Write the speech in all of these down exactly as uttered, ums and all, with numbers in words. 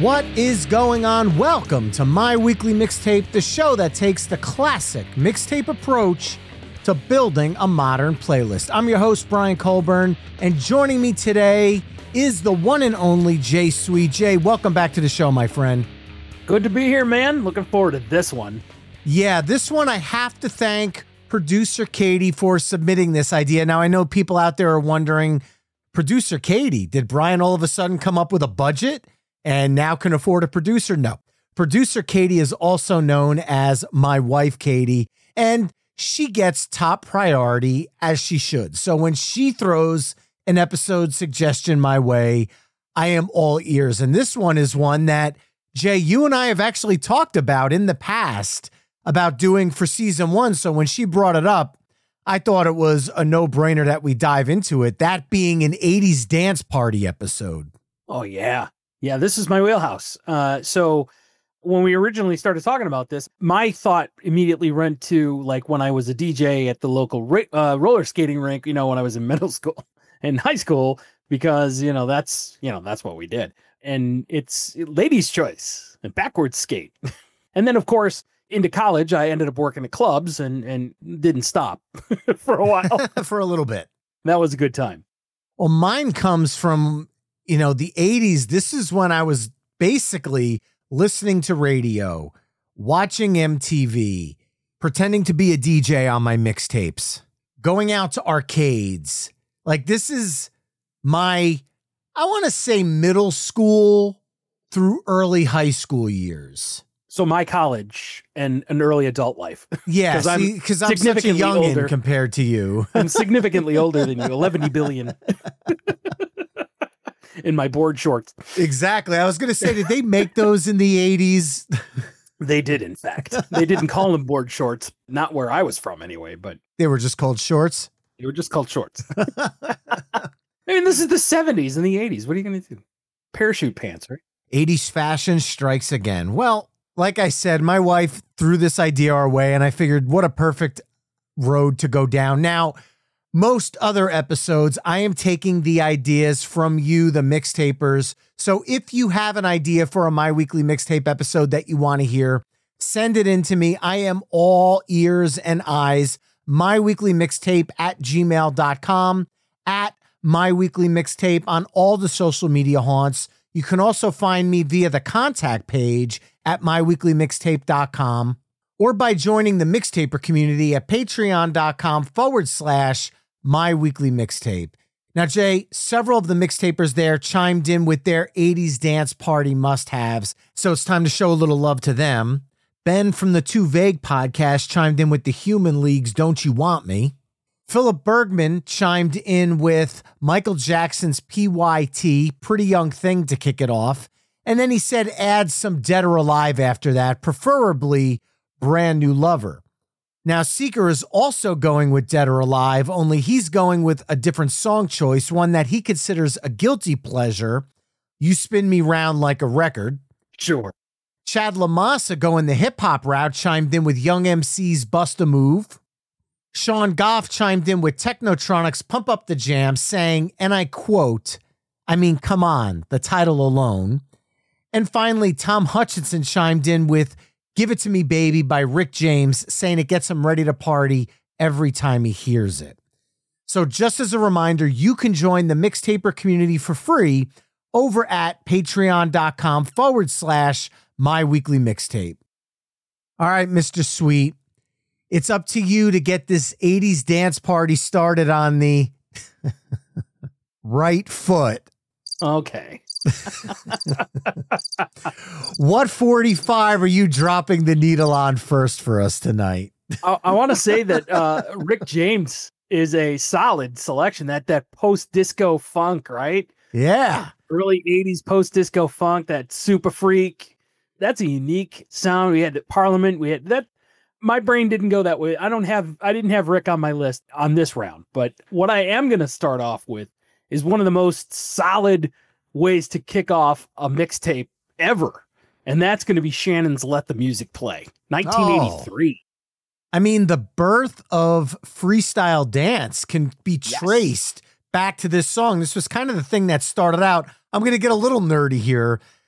What is going on? Welcome to My Weekly Mixtape, the show that takes the classic mixtape approach to building a modern playlist. I'm your host, Brian Colburn, and joining me today is the one and only Jay Sweet. Jay, welcome back to the show, my friend. Good to be here, man. Looking forward to this one. Yeah, this one I have to thank producer Katie for submitting this idea. Now, I know people out there are wondering, producer Katie, did Brian all of a sudden come up with a budget and now can afford a producer? No. Producer Katie is also known as my wife, Katie, and she gets top priority as she should. So when she throws an episode suggestion my way, I am all ears. And this one is one that, Jay, you and I have actually talked about in the past about doing for season one. So when she brought it up, I thought it was a no-brainer that we dive into it, that being an eighties dance party episode. Oh, yeah. Yeah, this is my wheelhouse. Uh, so when we originally started talking about this, my thought immediately went to like when I was a D J at the local ra- uh, roller skating rink, you know, when I was in middle school and high school, because, you know, that's, you know, that's what we did. And it's ladies' choice and backwards skate. And then, of course, into college, I ended up working at clubs and, and didn't stop for a while. For a little bit. That was a good time. Well, mine comes from, you know, the eighties. This is when I was basically listening to radio, watching M T V, pretending to be a D J on my mixtapes, going out to arcades. Like, this is my, I want to say, middle school through early high school years. So my college and an early adult life. Yeah, because I'm, I'm such a youngin' compared to you. I'm significantly older than you, eleven billion. In my board shorts. Exactly. I was going to say, did they make those in the eighties? They did, in fact. They didn't call them board shorts. Not where I was from, anyway, but... They were just called shorts? They were just called shorts. I mean, this is the seventies and the eighties. What are you going to do? Parachute pants, right? eighties fashion strikes again. Well, like I said, my wife threw this idea our way, and I figured what a perfect road to go down. Now, most other episodes, I am taking the ideas from you, the mixtapers. So if you have an idea for a My Weekly Mixtape episode that you want to hear, send it in to me. I am all ears and eyes. myweeklymixtape at gmail dot com, at myweeklymixtape on all the social media haunts. You can also find me via the contact page at myweeklymixtape dot com or by joining the Mixtaper community at patreon.com forward slash myweeklymixtape. Now, Jay, several of the mixtapers there chimed in with their eighties dance party must-haves, so it's time to show a little love to them. Ben from the Too Vague podcast chimed in with the Human League's Don't You Want Me. Philip Bergman chimed in with Michael Jackson's P Y T, Pretty Young Thing, to kick it off. And then he said add some Dead or Alive after that, preferably Brand New Lover. Now, Seeker is also going with Dead or Alive, only he's going with a different song choice, one that he considers a guilty pleasure, You Spin Me Round Like a Record. Sure. Chad LaMassa, going the hip-hop route, chimed in with Young M C's Bust a Move. Sean Goff chimed in with Technotronic's Pump Up the Jam, saying, and I quote, I mean, come on, the title alone. And finally, Tom Hutchinson chimed in with Give It to Me Baby by Rick James, saying it gets him ready to party every time he hears it. So just as a reminder, you can join the Mixtaper community for free over at patreon.com forward slash My Weekly Mixtape. All right, Mister Sweet, it's up to you to get this eighties dance party started on the right foot. Okay. What forty-five are you dropping the needle on first for us tonight? I, I want to say that uh, Rick James is a solid selection. That that post-disco funk, right? Yeah. Early eighties post-disco funk, that Super Freak. That's a unique sound. We had Parliament. We had that. My brain didn't go that way. I don't have, I didn't have Rick on my list on this round, but what I am going to start off with is one of the most solid ways to kick off a mixtape ever. And that's going to be Shannon's Let the Music Play, nineteen eighty-three. Oh. I mean, the birth of freestyle dance can be traced yes. back to this song. This was kind of the thing that started out. I'm going to get a little nerdy here.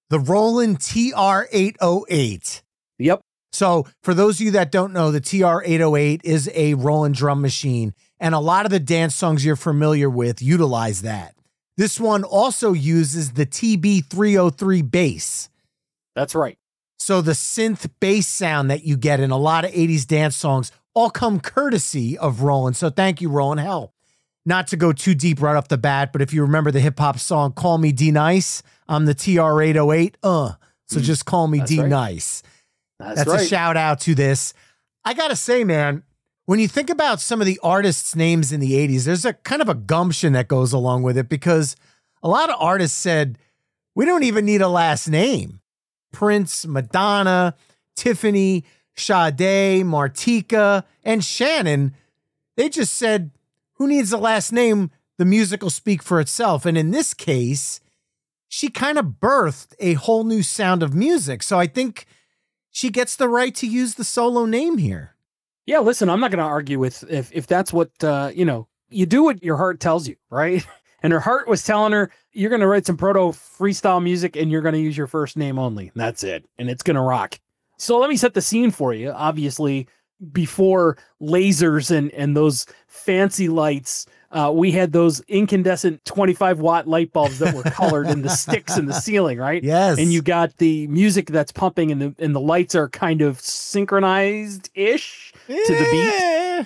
The Roland T R eight oh eight. Yep. So for those of you that don't know, the T R eight oh eight is a Roland drum machine, and a lot of the dance songs you're familiar with utilize that. This one also uses the T B three oh three bass. That's right. So the synth bass sound that you get in a lot of eighties dance songs all come courtesy of Roland. So thank you, Roland. Hell, not to go too deep right off the bat, but if you remember the hip hop song, Call Me D-Nice, I'm the T R eight oh eight. Uh, so mm, just call me D-Nice. Right. That's, that's right. a shout out to this. I got to say, man, when you think about some of the artists' names in the eighties, there's a kind of a gumption that goes along with it because a lot of artists said, we don't even need a last name. Prince, Madonna, Tiffany, Sade, Martika, and Shannon, they just said, who needs a last name? The music will speak for itself. And in this case, she kind of birthed a whole new sound of music. So I think she gets the right to use the solo name here. Yeah, listen, I'm not going to argue with if if that's what, uh, you know, you do what your heart tells you, right? And her heart was telling her, you're going to write some proto freestyle music and you're going to use your first name only. And that's it. And it's going to rock. So let me set the scene for you. Obviously, before lasers and, and those fancy lights, uh, we had those incandescent twenty-five watt light bulbs that were colored in the sticks in the ceiling, right? Yes. And you got the music that's pumping and the and the lights are kind of synchronized-ish to the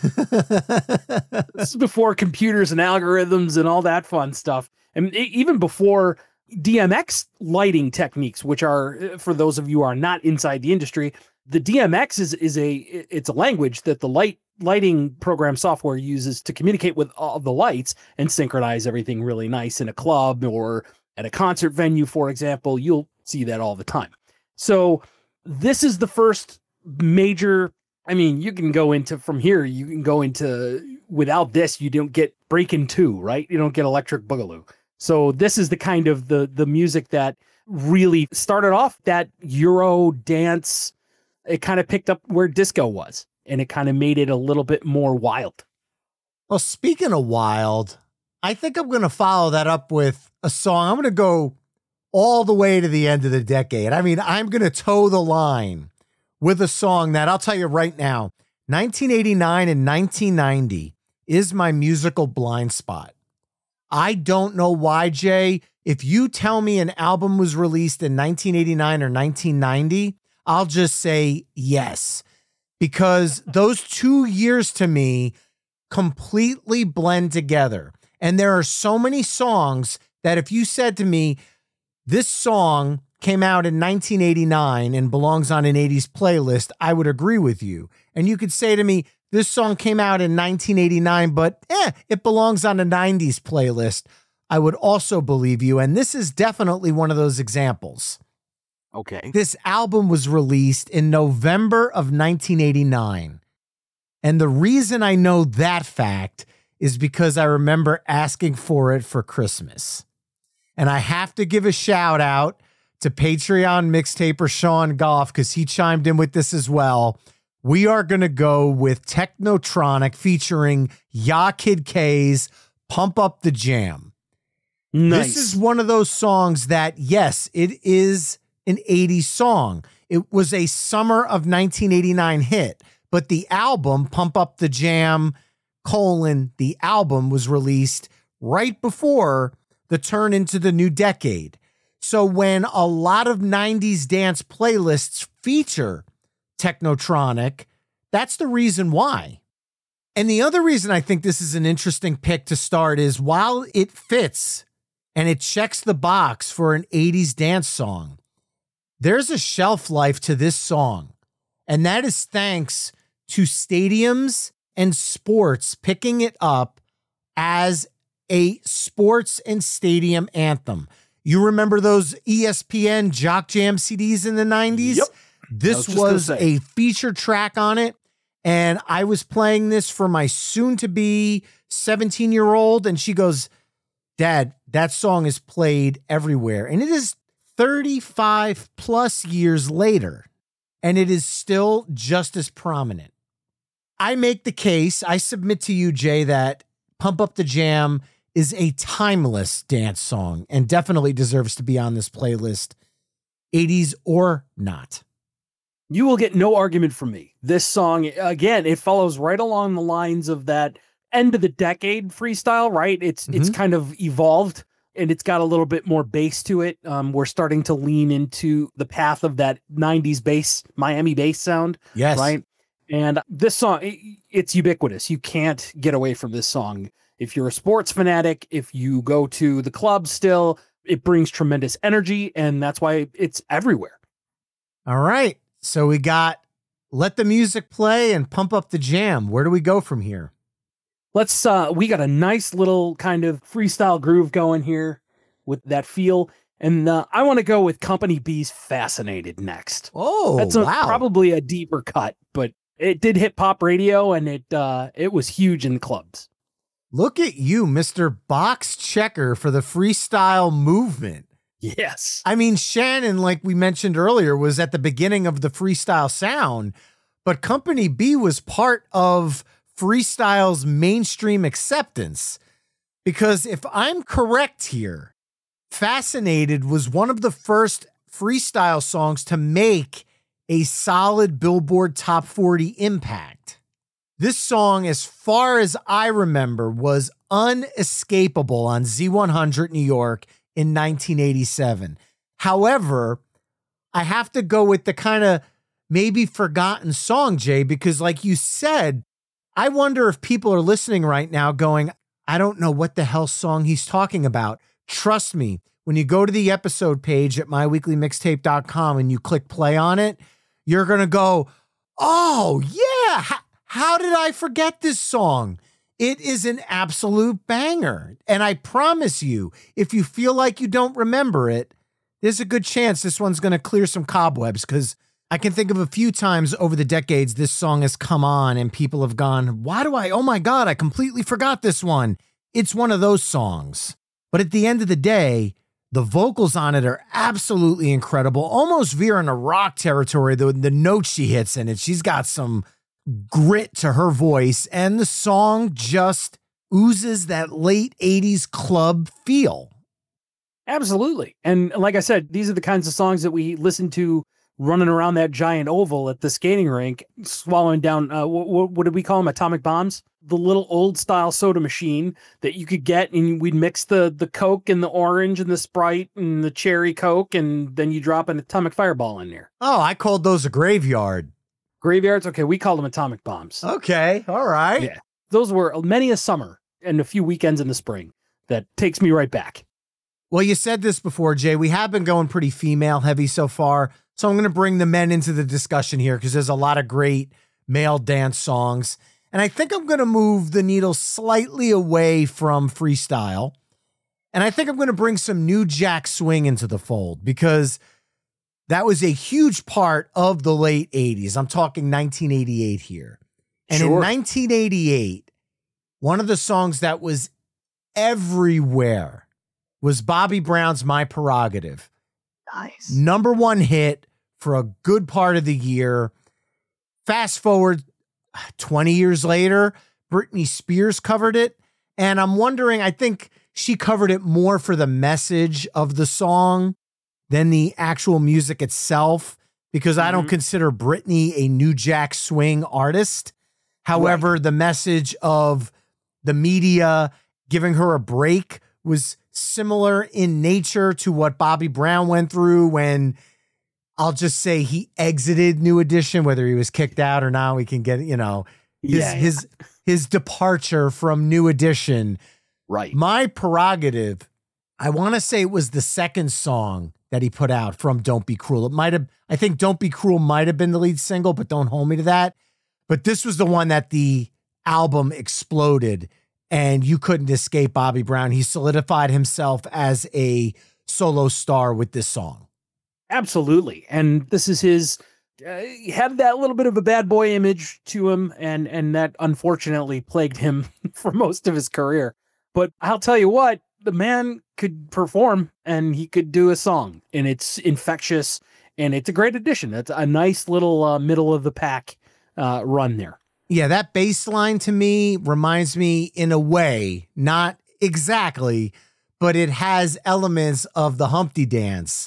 beat. This is before computers and algorithms and all that fun stuff. And even before D M X lighting techniques, which are, for those of you who are not inside the industry, the D M X is, is a, it's a language that the light lighting program software uses to communicate with all the lights and synchronize everything really nice in a club or at a concert venue, for example. You'll see that all the time. So this is the first major, I mean, you can go into from here, you can go into, without this, you don't get Breakin' two, right? You don't get Electric Boogaloo. So this is the kind of the the music that really started off that Euro dance. It kind of picked up where disco was, and it kind of made it a little bit more wild. Well, speaking of wild, I think I'm going to follow that up with a song. I'm going to go all the way to the end of the decade. I mean, I'm going to toe the line with a song that I'll tell you right now, nineteen eighty-nine and nineteen ninety is my musical blind spot. I don't know why, Jay. If you tell me an album was released in nineteen eighty-nine or nineteen ninety, I'll just say yes, because those two years to me completely blend together. And there are so many songs that if you said to me, this song came out in nineteen eighty-nine and belongs on an eighties playlist, I would agree with you. And you could say to me, this song came out in nineteen eighty-nine, but eh, it belongs on a nineties playlist. I would also believe you. And this is definitely one of those examples. Okay. This album was released in November of nineteen eighty-nine. And the reason I know that fact is because I remember asking for it for Christmas. And I have to give a shout out to Patreon mixtaper Sean Goff, because he chimed in with this as well. We are going to go with Technotronic featuring Ya Kid K's Pump Up the Jam. Nice. This is one of those songs that, yes, it is an eighties song. It was a summer of nineteen eighty-nine hit, but the album, Pump Up the Jam, colon, the album was released right before the turn into the new decade. So when a lot of nineties dance playlists feature Technotronic, that's the reason why. And the other reason I think this is an interesting pick to start is while it fits and it checks the box for an eighties dance song, there's a shelf life to this song. And that is thanks to stadiums and sports picking it up as a sports and stadium anthem. You remember those E S P N Jock Jam C Ds in the nineties? Yep. This was, was a feature track on it, and I was playing this for my soon-to-be seventeen-year-old, and she goes, Dad, that song is played everywhere. And it is thirty-five plus years later, and it is still just as prominent. I make the case, I submit to you, Jay, that Pump Up the Jam is a timeless dance song and definitely deserves to be on this playlist eighties or not. You will get no argument from me. This song, again, it follows right along the lines of that end of the decade freestyle, right? It's mm-hmm. it's kind of evolved and it's got a little bit more bass to it. Um, we're starting to lean into the path of that nineties bass, Miami bass sound. Yes. Right. And this song, it, it's ubiquitous. You can't get away from this song. If you're a sports fanatic, if you go to the club still, it brings tremendous energy, and that's why it's everywhere. All right. So we got Let the Music Play and Pump Up the Jam. Where do we go from here? Let's, uh, we got a nice little kind of freestyle groove going here with that feel. And uh, I want to go with Company B's Fascinated next. Oh, That's a, wow. probably a deeper cut, but it did hit pop radio, and it uh, it was huge in clubs. Look at you, Mister Box Checker for the freestyle movement. Yes. I mean, Shannon, like we mentioned earlier, was at the beginning of the freestyle sound, but Company B was part of freestyle's mainstream acceptance. Because if I'm correct here, Fascinated was one of the first freestyle songs to make a solid Billboard Top forty impact. This song, as far as I remember, was unescapable on Z one hundred New York in nineteen eighty-seven. However, I have to go with the kind of maybe forgotten song, Jay, because like you said, I wonder if people are listening right now going, I don't know what the hell song he's talking about. Trust me, when you go to the episode page at my weekly mixtape dot com and you click play on it, you're going to go, oh, yeah. How, how did I forget this song? It is an absolute banger. And I promise you, if you feel like you don't remember it, there's a good chance this one's going to clear some cobwebs, because I can think of a few times over the decades this song has come on and people have gone, why do I, oh my God, I completely forgot this one. It's one of those songs. But at the end of the day, the vocals on it are absolutely incredible, almost veering a rock territory, the, the notes she hits in it. She's got some grit to her voice, and the song just oozes that late eighties club feel. Absolutely. And like I said, these are the kinds of songs that we listen to running around that giant oval at the skating rink, swallowing down, uh, what, what did we call them? Atomic bombs? The little old style soda machine that you could get, and we'd mix the, the Coke and the orange and the Sprite and the cherry Coke, and then you drop an atomic fireball in there. Oh, I called those a graveyard. Graveyards? Okay, we called them atomic bombs. Okay, all right. Yeah, those were many a summer and a few weekends in the spring. That takes me right back. Well, you said this before, Jay. We have been going pretty female heavy so far, so I'm going to bring the men into the discussion here because there's a lot of great male dance songs. And I think I'm going to move the needle slightly away from freestyle. And I think I'm going to bring some New Jack Swing into the fold, because that was a huge part of the late eighties. I'm talking nineteen eighty-eight here. And sure. In nineteen eighty-eight, one of the songs that was everywhere was Bobby Brown's My Prerogative. Nice. Number one hit for a good part of the year. Fast forward twenty years later, Britney Spears covered it. And I'm wondering, I think she covered it more for the message of the song than the actual music itself, because mm-hmm. I don't consider Britney a New Jack Swing artist. However, right. the message of the media giving her a break was similar in nature to what Bobby Brown went through when, I'll just say, he exited New Edition, whether he was kicked out or not. We can get, you know, his yeah, yeah. his his departure from New Edition. Right. My Prerogative, I want to say it was the second song that he put out from Don't Be Cruel. It might have, I think Don't Be Cruel might have been the lead single, but don't hold me to that. But this was the one that the album exploded, and you couldn't escape Bobby Brown. He solidified himself as a solo star with this song. Absolutely. And this is his, uh, he had that little bit of a bad boy image to him, and, and that unfortunately plagued him for most of his career. But I'll tell you what, the man could perform and he could do a song, and it's infectious, and it's a great addition. It's a nice little uh, middle of the pack uh, run there. Yeah, that bass line to me reminds me in a way, not exactly, but it has elements of the Humpty Dance.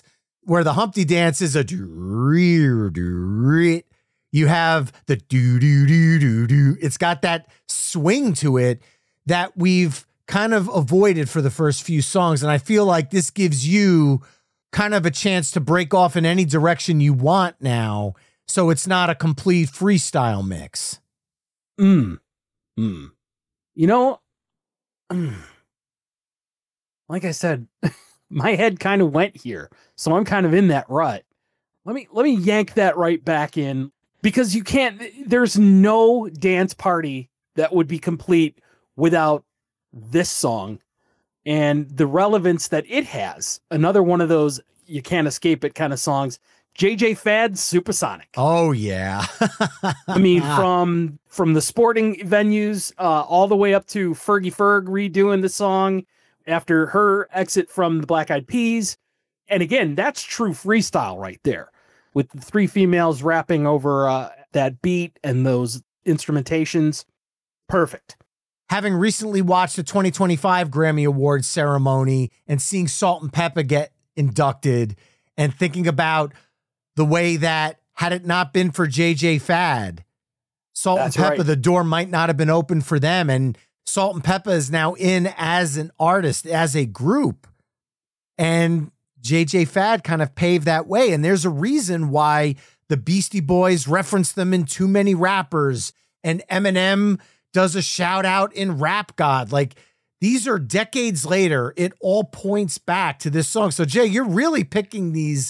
where the Humpty Dance is a do do. You have the do do do do do. It's got that swing to it that we've kind of avoided for the first few songs, and I feel like this gives you kind of a chance to break off in any direction you want now, so it's not a complete freestyle mix. Mm. Mm. You know, mm. like I said, my head kind of went here, so I'm kind of in that rut. Let me let me yank that right back in, because you can't. There's no dance party that would be complete without this song and the relevance that it has. Another one of those you can't escape it kind of songs. J J Fad's Supersonic. Oh yeah. I mean, from from the sporting venues uh, all the way up to Fergie Ferg redoing the song after her exit from the Black Eyed Peas. And again, that's true freestyle right there, with the three females rapping over uh, that beat and those instrumentations. Perfect. Having recently watched the twenty twenty-five Grammy Awards ceremony and seeing Salt and Pepper get inducted, and thinking about the way that had it not been for J J Fad, Salt That's and Pepper, right. the door might not have been open for them. And Salt and Pepper is now in as an artist, as a group. And J J Fad kind of paved that way. And there's a reason why the Beastie Boys reference them in Too Many Rappers, and Eminem does a shout out in Rap God. Like, these are decades later. It all points back to this song. So Jay, you're really picking these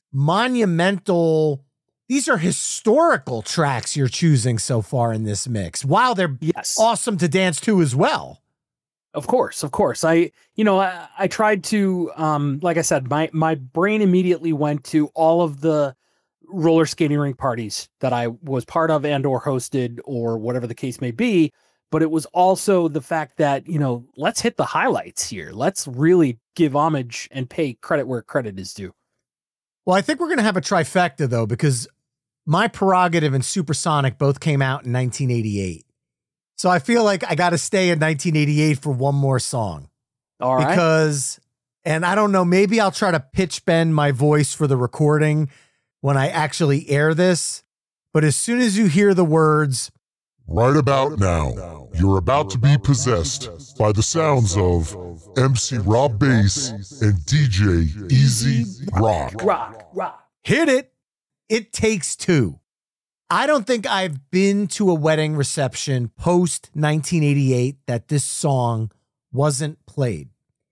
monumental, these are historical tracks you're choosing so far in this mix. Wow, they're Yes. awesome to dance to as well. Of course, of course. I, you know, I, I tried to, um, like I said, my, my brain immediately went to all of the roller skating rink parties that I was part of and or hosted or whatever the case may be. But it was also the fact that, you know, let's hit the highlights here. Let's really give homage and pay credit where credit is due. Well, I think we're going to have a trifecta, though, because My Prerogative and Supersonic both came out in nineteen eighty-eight. So I feel like I got to stay in nineteen eighty-eight for one more song. All right. Because, and I don't know, maybe I'll try to pitch bend my voice for the recording when I actually air this. But as soon as you hear the words, right about now, you're about to be possessed by the sounds of M C Rob Bass and D J Easy Rock. Rock, rock. hit it, It Takes Two. I don't think I've been to a wedding reception post nineteen eighty-eight that this song wasn't played.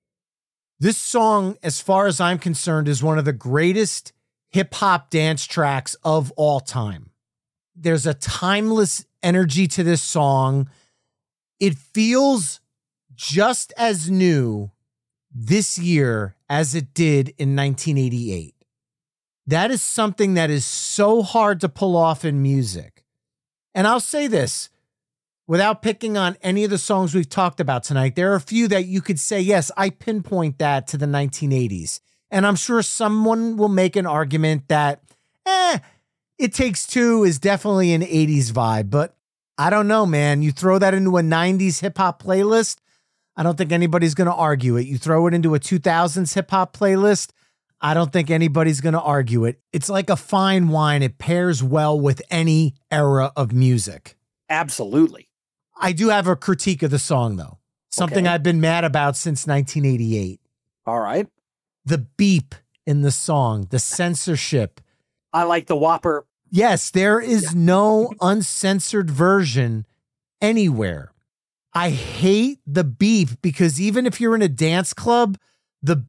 This song, as far as I'm concerned, is one of the greatest hip hop dance tracks of all time. There's a timeless energy to this song. It feels just as new this year as it did in nineteen eighty-eight. That is something that is so hard to pull off in music. And I'll say this, without picking on any of the songs we've talked about tonight, there are a few that you could say, yes, I pinpoint that to the nineteen eighties. And I'm sure someone will make an argument that, eh, It Takes Two is definitely an eighties vibe, but I don't know, man. You throw that into a nineties hip hop playlist, I don't think anybody's going to argue it. You throw it into a two thousands hip hop playlist, I don't think anybody's going to argue it. It's like a fine wine. It pairs well with any era of music. Absolutely. I do have a critique of the song, though. Something Okay. I've been mad about since nineteen eighty-eight. All right. The beep in the song, the censorship. I like the Whopper. Yes, there is no uncensored version anywhere. I hate the beep because even if you're in a dance club, the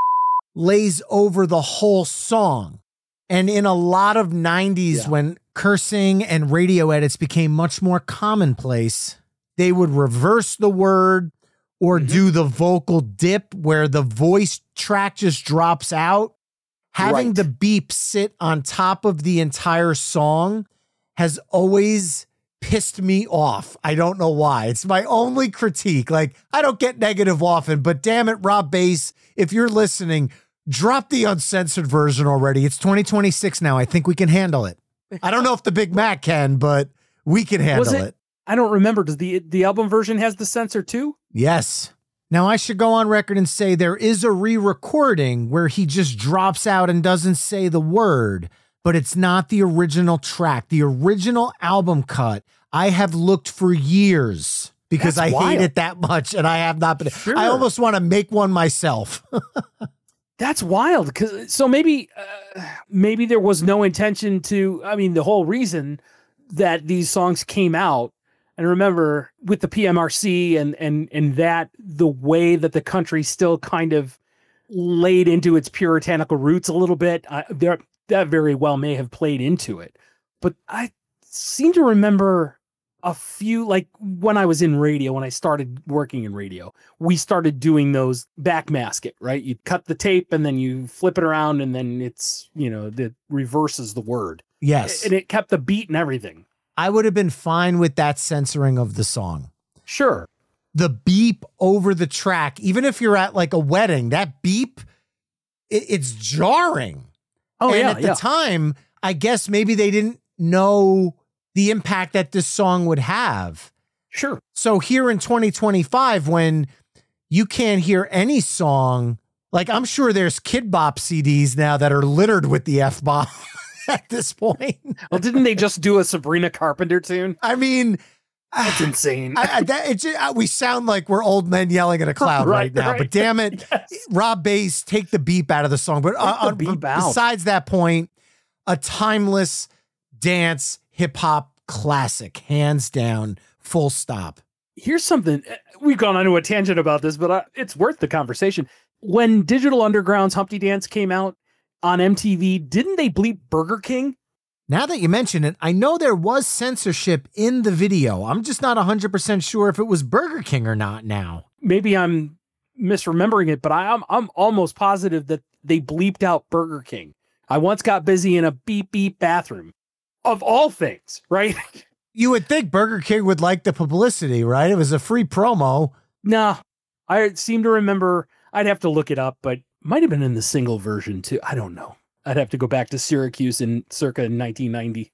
lays over the whole song. And in a lot of nineties, Yeah. when cursing and radio edits became much more commonplace, they would reverse the word or Mhm. do the vocal dip where the voice track just drops out. Having Right. the beep sit on top of the entire song has always pissed me off. I don't know why. It's my only critique. Like, I don't get negative often, but damn it, Rob Bass, if you're listening, drop the uncensored version already. It's twenty twenty-six now. I think we can handle it. I don't know if the Big Mac can, but we can handle Was it? it- I don't remember. Does the the album version has the censor too? Yes. Now, I should go on record and say there is a re-recording where he just drops out and doesn't say the word, but it's not the original track. The original album cut, I have looked for years because That's I wild. hate it that much, and I have not been. Sure. I almost want to make one myself. That's wild. Because so maybe uh, maybe there was no intention to. I mean, the whole reason that these songs came out. And remember, with the P M R C and and and that, the way that the country still kind of laid into its puritanical roots a little bit, uh, there that very well may have played into it. But I seem to remember a few, like when I was in radio, when I started working in radio, we started doing those backmask it, right? You cut the tape and then you flip it around and then it's, you know, it reverses the word. Yes. And it kept the beat and everything. I would have been fine with that censoring of the song. Sure. The beep over the track, even if you're at like a wedding, that beep, it, it's jarring. Oh, and yeah. at the yeah. time, I guess maybe they didn't know the impact that this song would have. Sure. So here in twenty twenty-five, when you can't hear any song, like I'm sure there's Kid Bop C Ds now that are littered with the F-bomb at this point. Well, didn't they just do a Sabrina Carpenter tune? I mean, That's insane. I, I, that, it just, uh, we sound like we're old men yelling at a cloud right, Right, now, right. but damn it, Yes. Rob Bass, take the beep out of the song. But uh, the uh, beep b- out. besides that point, a timeless dance hip hop classic, hands down, full stop. Here's something. We've gone on to a tangent about this, but uh, it's worth the conversation. When Digital Underground's Humpty Dance came out on M T V, didn't they bleep Burger King? Now that you mention it, I know there was censorship in the video. I'm just not one hundred percent sure if it was Burger King or not now. Maybe I'm misremembering it, but I, I'm I'm almost positive that they bleeped out Burger King. I once got busy in a beep beep bathroom, of all things, right? You would think Burger King would like the publicity, right? It was a free promo. No, I seem to remember. I'd have to look it up, but might have been in the single version too. I don't know. I'd have to go back to Syracuse in circa nineteen ninety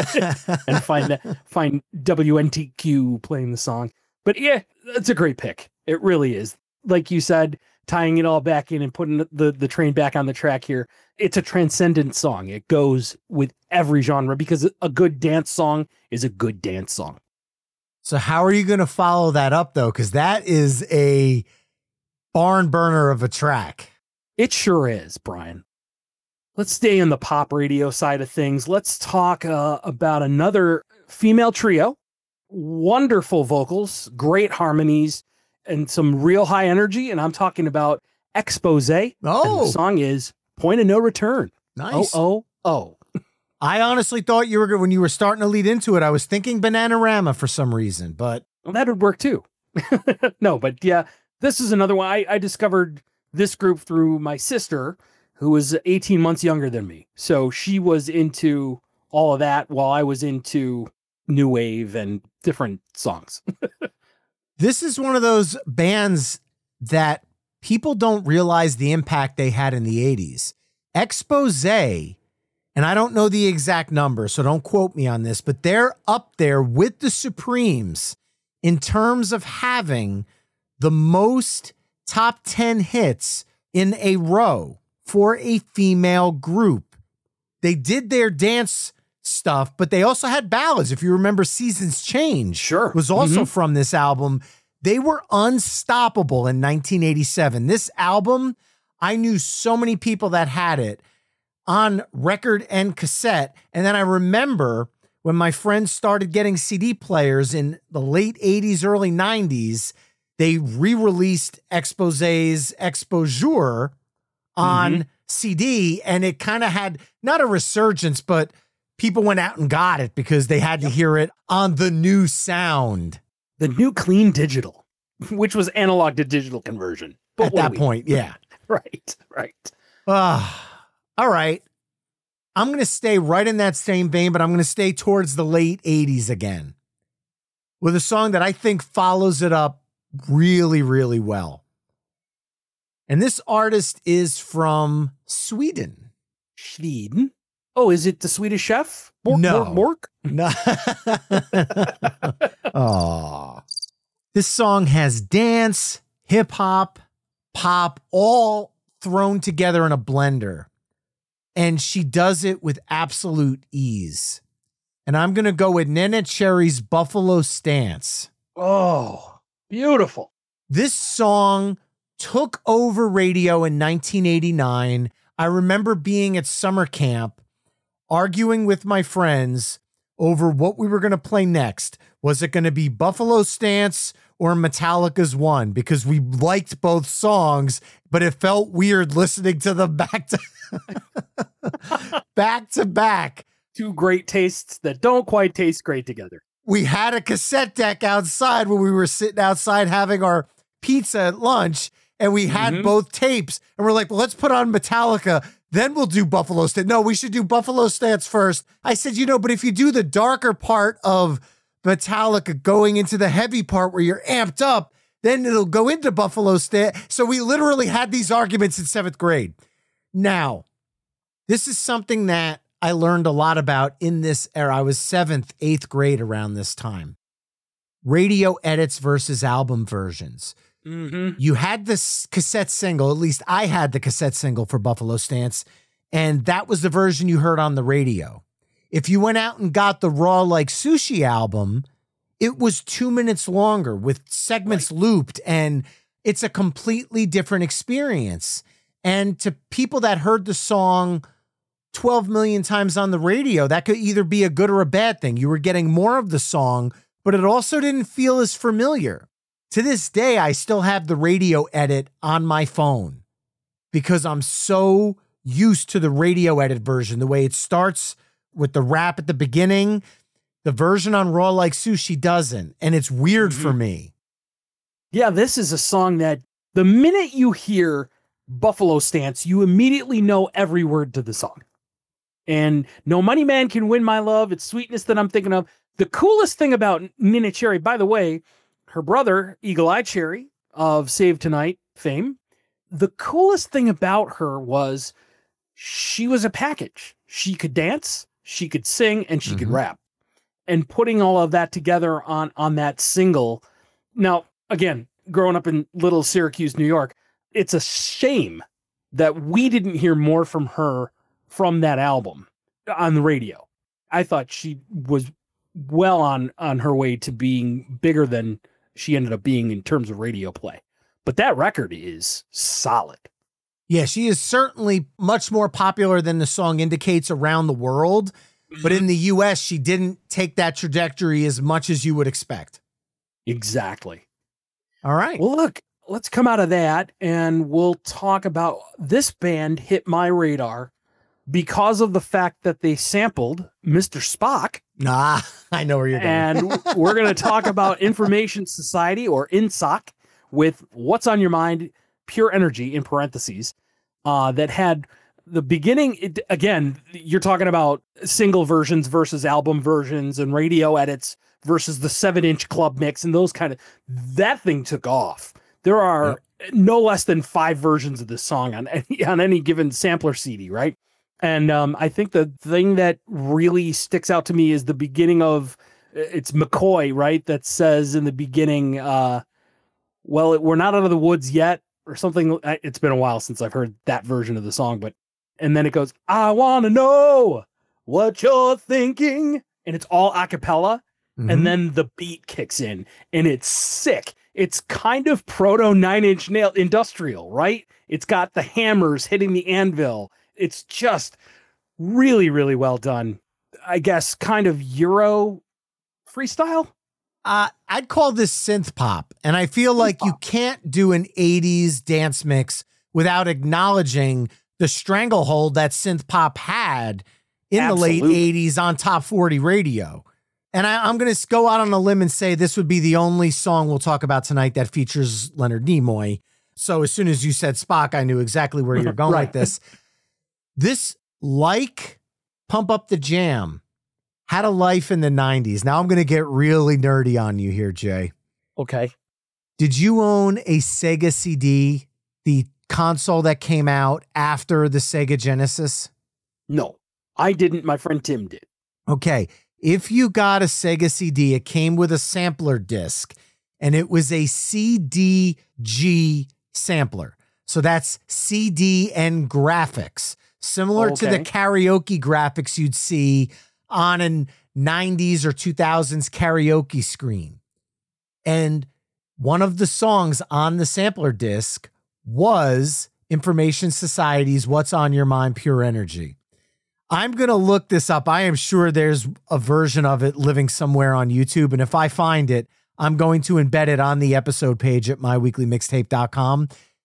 and find that find W N T Q playing the song. But yeah, it's a great pick. It really is. Like you said, tying it all back in and putting the, the train back on the track here. It's a transcendent song. It goes with every genre because a good dance song is a good dance song. So how are you going to follow that up, though? Because that is a barn burner of a track. It sure is, Brian. Let's stay in the pop radio side of things. Let's talk uh, about another female trio. Wonderful vocals, great harmonies, and some real high energy. And I'm talking about Expose. And Oh, the song is Point of No Return. nice. Oh, oh, oh. I honestly thought you were good when you were starting to lead into it. I was thinking Bananarama for some reason, but Well, that would work too. No, but yeah, this is another one. I, I discovered this group through my sister, who was eighteen months younger than me. So she was into all of that while I was into new wave and different songs. this is one of those bands that people don't realize the impact they had in the eighties. Expose, and I don't know the exact number, so don't quote me on this, but they're up there with the Supremes in terms of having the most top ten hits in a row for a female group. They did their dance stuff, but they also had ballads. If you remember, Seasons Change Sure. was also Mhm. from this album. They were unstoppable in nineteen eighty-seven. This album, I knew so many people that had it on record and cassette. And then I remember when my friends started getting C D players in the late eighties, early nineties, they re-released Expose's Exposure on Mhm. C D, and it kind of had not a resurgence, but people went out and got it because they had to hear it on the new sound. The new clean digital, which was analog to digital conversion. But At what that do we- point, yeah. Right, right. Ah, all right. I'm going to stay right in that same vein, but I'm going to stay towards the late eighties again with a song that I think follows it up really, really well. And this artist is from Sweden. Sweden. Oh, is it the Swedish Chef? Bork, No. Bork, Bork? No. Oh. This song has dance, hip hop, pop, all thrown together in a blender. And she does it with absolute ease. And I'm going to go with Neneh Cherry's Buffalo Stance. Oh, beautiful. This song took over radio in nineteen eighty-nine. I remember being at summer camp, arguing with my friends over what we were going to play next. Was it going to be Buffalo Stance or Metallica's One? Because we liked both songs, but it felt weird listening to them back to back to back. Two great tastes that don't quite taste great together. We had a cassette deck outside when we were sitting outside having our pizza at lunch, and we had mm-hmm. both tapes, and we're like, well, let's put on Metallica, then we'll do Buffalo Stance. No, we should do Buffalo Stance first. I said, you know, but if you do the darker part of Metallica going into the heavy part where you're amped up, then it'll go into Buffalo Stance. So we literally had these arguments in seventh grade. Now, this is something that I learned a lot about in this era. I was seventh, eighth grade around this time. Radio edits versus album versions. Mm-hmm. You had this cassette single, at least I had the cassette single for Buffalo Stance, and that was the version you heard on the radio. If you went out and got the Raw Like Sushi album, it was two minutes longer with segments right. looped, and it's a completely different experience. And to people that heard the song twelve million times on the radio, that could either be a good or a bad thing. You were getting more of the song, but it also didn't feel as familiar. To this day, I still have the radio edit on my phone because I'm so used to the radio edit version, the way it starts with the rap at the beginning. The version on Raw Like Sushi doesn't, and it's weird mm-hmm. for me. Yeah, this is a song that the minute you hear Buffalo Stance, you immediately know every word to the song. And No Money Man Can Win My Love, It's Sweetness that I'm thinking of. The coolest thing about Neneh Cherry, by the way, her brother, Eagle Eye Cherry of Save Tonight fame, the coolest thing about her was she was a package. She could dance, she could sing, and she mm-hmm. could rap. And putting all of that together on, on that single. Now, again, growing up in little Syracuse, New York, it's a shame that we didn't hear more from her from that album on the radio. I thought she was well on, on her way to being bigger than she ended up being in terms of radio play. But that record is solid. Yeah, she is certainly much more popular than the song indicates around the world. Mm-hmm. But in the U S, she didn't take that trajectory as much as you would expect. Exactly. All right. Well, look, let's come out of that and we'll talk about this band hit my radar because of the fact that they sampled Mister Spock. Nah, I know where you're going. And we're going to talk about Information Society, or I N S O C, with What's on Your Mind, Pure Energy, in parentheses, uh, that had the beginning. It, again, you're talking about single versions versus album versions and radio edits versus the seven inch club mix and those kind of, that thing took off. There are yep. no less than five versions of this song on any, on any given sampler C D, right? And um, I think the thing that really sticks out to me is the beginning of, it's McCoy, right? That says in the beginning, uh, well, it, we're not out of the woods yet, or something. It's been a while since I've heard that version of the song, but, and then it goes, I want to know what you're thinking. And it's all a cappella. Mm-hmm. And then the beat kicks in and it's sick. It's kind of proto Nine Inch Nail industrial, right? It's got the hammers hitting the anvil. It's just really, really well done. I guess kind of Euro freestyle. Uh, I'd call this synth pop. And I feel synth like pop. You can't do an eighties dance mix without acknowledging the stranglehold that synth pop had in Absolutely. the late eighties on top forty radio. And I, I'm going to go out on a limb and say this would be the only song we'll talk about tonight that features Leonard Nimoy. So as soon as you said Spock, I knew exactly where you're going right. with this. This, like Pump Up the Jam, had a life in the nineties. Now I'm going to get really nerdy on you here, Jay. Okay. Did you own a Sega C D, the console that came out after the Sega Genesis? No, I didn't. My friend Tim did. Okay. If you got a Sega C D, it came with a sampler disc. and it was a C D G sampler. So that's C D and graphics, similar Okay. to the karaoke graphics you'd see on a nineties or two thousands karaoke screen. And one of the songs on the sampler disc was Information Society's What's on Your Mind, Pure Energy. I'm going to look this up. I am sure there's a version of it living somewhere on YouTube. And if I find it, I'm going to embed it on the episode page at my weekly mixtape dot com.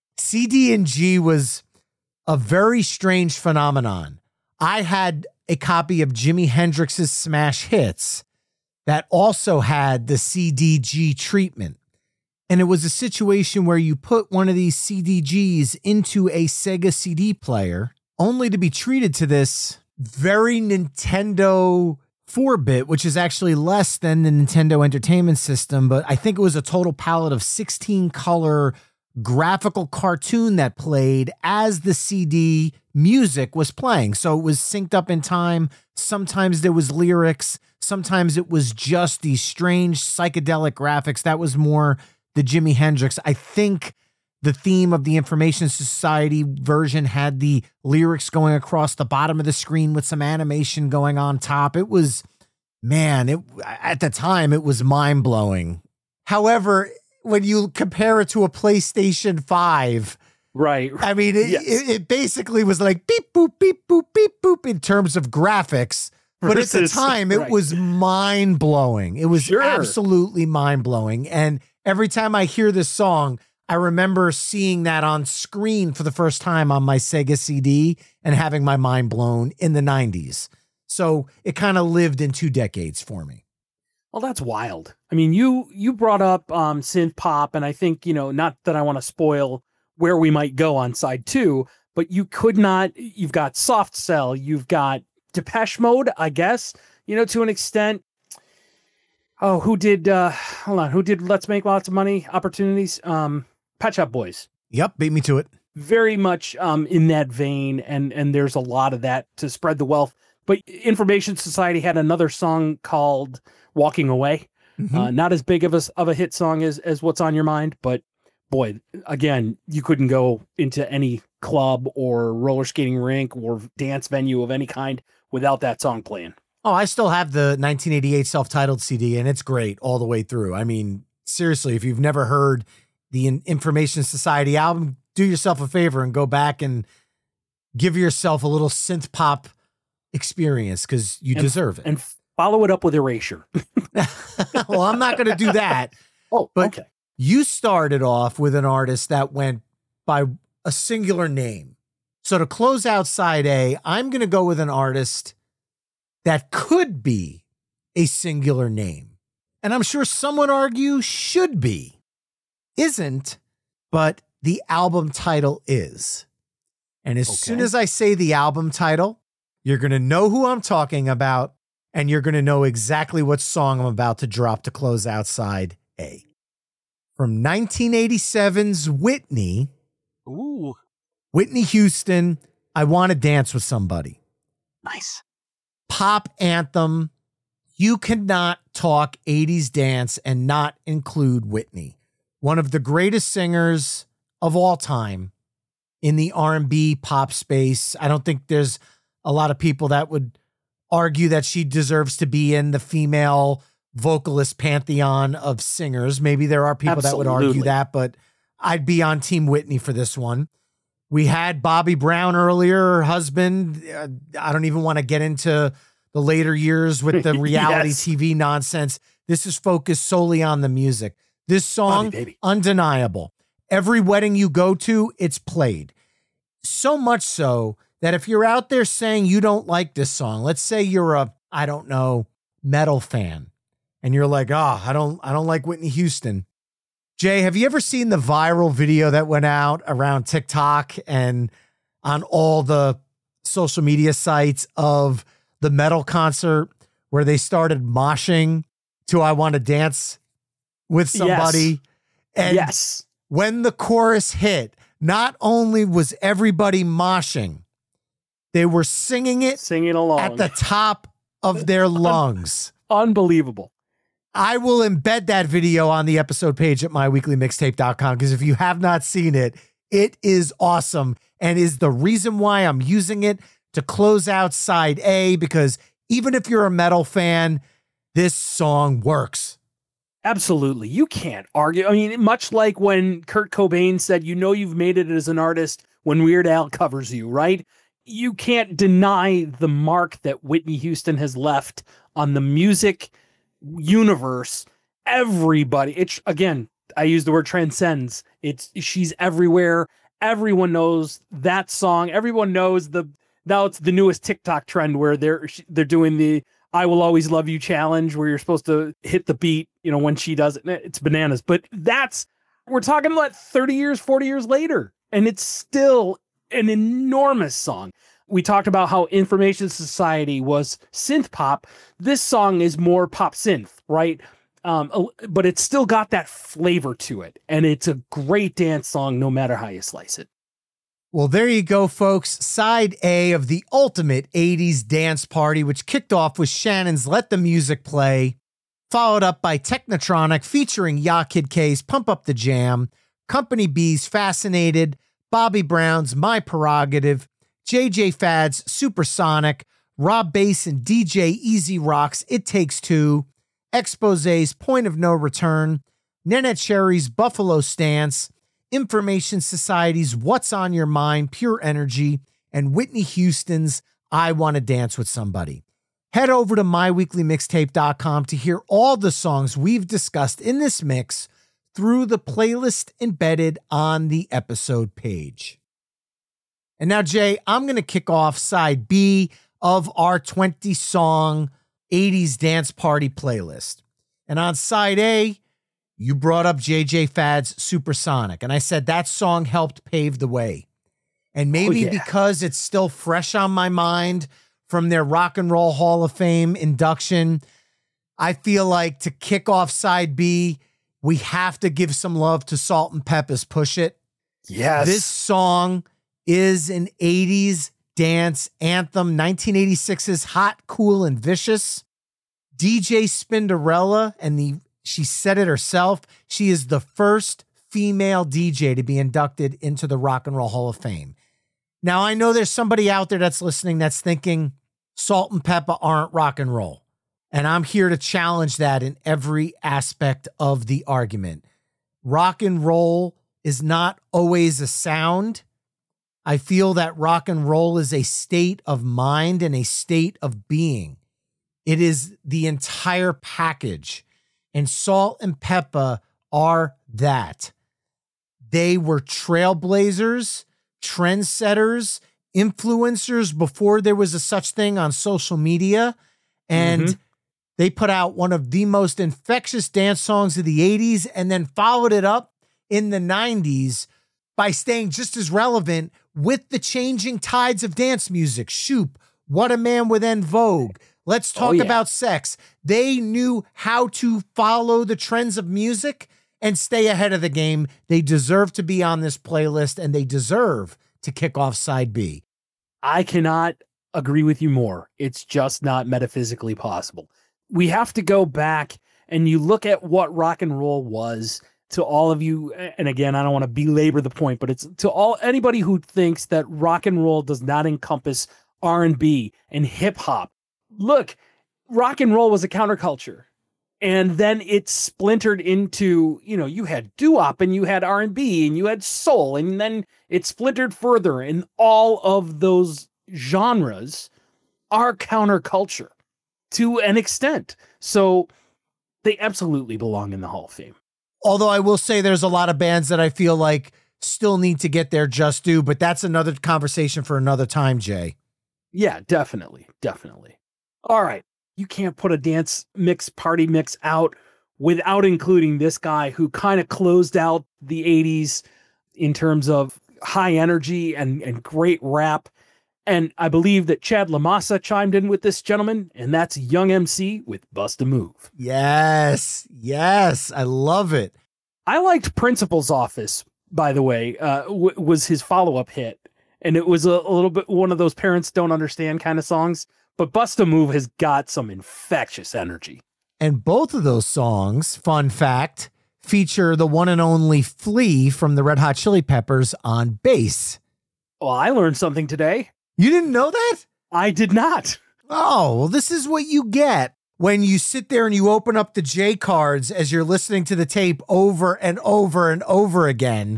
C D and G was a very strange phenomenon. I had a copy of Jimi Hendrix's Smash Hits that also had the C D G treatment. And it was a situation where you put one of these C D Gs into a Sega C D player only to be treated to this very Nintendo four-bit, which is actually less than the Nintendo Entertainment System, but I think it was a total palette of sixteen color graphical cartoon that played as the C D music was playing. So it was synced up in time. Sometimes there was lyrics. Sometimes it was just these strange psychedelic graphics. That was more the Jimi Hendrix. I think the theme of the Information Society version had the lyrics going across the bottom of the screen with some animation going on top. It was, man, it at the time, it was mind-blowing. However, when you compare it to a PlayStation five, Right. I mean, it, Yes. it, it basically was like beep, boop, beep, boop, beep, boop in terms of graphics. But at the Versus- time, it right. was mind-blowing. It was Sure. absolutely mind-blowing. And every time I hear this song, I remember seeing that on screen for the first time on my Sega C D and having my mind blown in the nineties. So it kind of lived in two decades for me. Well, that's wild. I mean, you you brought up um, synth pop, and I think, you know, not that I want to spoil where we might go on side two, but you could not. You've got Soft Cell, you've got Depeche Mode, I guess, you know, to an extent. Oh, who did? Uh, hold on, who did Let's Make Lots of Money? Opportunities. Um, Pet Shop Boys. Yep, beat me to it. Very much um, in that vein, and and there's a lot of that to spread the wealth. But Information Society had another song called Walking Away. Mhm. Uh, not as big of a, of a hit song as, as What's on Your Mind, but boy, again, you couldn't go into any club or roller skating rink or dance venue of any kind without that song playing. Oh, I still have the nineteen eighty-eight self-titled C D, and it's great all the way through. I mean, seriously, if you've never heard the Information Society album, do yourself a favor and go back and give yourself a little synth pop experience because you And- deserve it. And follow it up with Erasure. Well, I'm not going to do that. Oh, But- okay. You started off with an artist that went by a singular name. So to close out side A, I'm going to go with an artist that could be a singular name. And I'm sure some would argue should be. Isn't, but the album title is. And as Okay. soon as I say the album title, you're going to know who I'm talking about, and you're going to know exactly what song I'm about to drop to close out side A. From nineteen eighty-seven's Whitney, Ooh, Whitney Houston, I Want to Dance with Somebody. nice. Pop anthem. You cannot talk eighties dance and not include Whitney. One of the greatest singers of all time in the R and B pop space. I don't think there's a lot of people that would argue that she deserves to be in the female vocalist pantheon of singers. Maybe there are people that would argue Absolutely. that, but I'd be on Team Whitney for this one. We had Bobby Brown earlier, her husband. Uh, I don't even want to get into the later years with the reality Yes. T V nonsense. This is focused solely on the music. This song, Bobby, baby. undeniable. Every wedding you go to, it's played. So much so that if you're out there saying you don't like this song, let's say you're a, I don't know, metal fan, and you're like, oh, I don't, I don't like Whitney Houston. Jay, have you ever seen the viral video that went out around TikTok and on all the social media sites of the metal concert where they started moshing to I Want to Dance with Somebody? And Yes. when the chorus hit, not only was everybody moshing, they were singing it Singing along. at the top of their lungs. Unbelievable. I will embed that video on the episode page at my weekly mixtape dot com because if you have not seen it, it is awesome and is the reason why I'm using it to close out side A, because even if you're a metal fan, this song works. Absolutely. You can't argue. I mean, much like when Kurt Cobain said, you know, you've made it as an artist when Weird Al covers you, right? You can't deny the mark that Whitney Houston has left on the music universe. Everybody, it's again, I use the word transcends. It's she's everywhere. Everyone knows that song. Everyone knows the, now it's the newest TikTok trend where they're, they're doing the I Will Always Love You challenge where you're supposed to hit the beat, you know, when she does it. It's bananas. But that's, we're talking about thirty years, forty years later, and it's still an enormous song. We talked about how Information Society was synth pop. This song is more pop synth, right? Um, but it's still got that flavor to it. And it's a great dance song, no matter how you slice it. Well, there you go, folks. Side A of the ultimate eighties dance party, which kicked off with Shannon's Let the Music Play, followed up by Technotronic featuring Ya Kid K's Pump Up the Jam, Company B's Fascinated, Bobby Brown's My Prerogative, J J Fad's Supersonic, Rob Bass and D J Easy Rock's It Takes Two, Expose's Point of No Return, Nanette Cherry's Buffalo Stance, Information Society's What's on Your Mind, Pure Energy, and Whitney Houston's I Want to Dance with Somebody. Head over to my weekly mixtape dot com to hear all the songs we've discussed in this mix through the playlist embedded on the episode page. And now, Jay, I'm going to kick off side B of our twenty song eighties dance party playlist. And on side A, you brought up J J Fad's Supersonic, and I said that song helped pave the way. And maybe oh, yeah. because it's still fresh on my mind from their Rock and Roll Hall of Fame induction, I feel like to kick off side B, we have to give some love to Salt and Peppa's Push It. Yes. This song is an eighties dance anthem, nineteen eighty-six's Hot, Cool, and Vicious. D J Spinderella and the She said it herself. She is the first female D J to be inducted into the Rock and Roll Hall of Fame. Now, I know there's somebody out there that's listening that's thinking Salt and Peppa aren't rock and roll. And I'm here to challenge that in every aspect of the argument. Rock and roll is not always a sound. I feel that rock and roll is a state of mind and a state of being. It is the entire package. And Salt and Peppa are that. They were trailblazers, trendsetters, influencers before there was a such thing on social media. And mm-hmm. they put out one of the most infectious dance songs of the eighties and then followed it up in the nineties by staying just as relevant with the changing tides of dance music. Shoop, What a Man with En Vogue. Let's talk oh, yeah. about sex. They knew how to follow the trends of music and stay ahead of the game. They deserve to be on this playlist, and they deserve to kick off side B. I cannot agree with you more. It's just not metaphysically possible. We have to go back and you look at what rock and roll was to all of you. And again, I don't want to belabor the point, but it's to all anybody who thinks that rock and roll does not encompass R and B and hip hop. Look, rock and roll was a counterculture, and then it splintered into, you know, you had doo-wop and you had R and B and you had soul, and then it splintered further, and all of those genres are counterculture to an extent. So they absolutely belong in the Hall of Fame. Although I will say there's a lot of bands that I feel like still need to get their just due, but that's another conversation for another time, Jay. Yeah, definitely. Definitely. All right. You can't put a dance mix, party mix out without including this guy who kind of closed out the eighties in terms of high energy and, and great rap. And I believe that Chad LaMassa chimed in with this gentleman, and that's Young M C with Bust a Move. Yes. Yes. I love it. I liked Principal's Office, by the way, uh, w- was his follow-up hit. And it was a, a little bit one of those parents don't understand kind of songs. But Bust a Move has got some infectious energy. And both of those songs, fun fact, feature the one and only Flea from the Red Hot Chili Peppers on bass. Well, I learned something today. You didn't know that? I did not. Oh, well, this is what you get when you sit there and you open up the J cards as you're listening to the tape over and over and over again.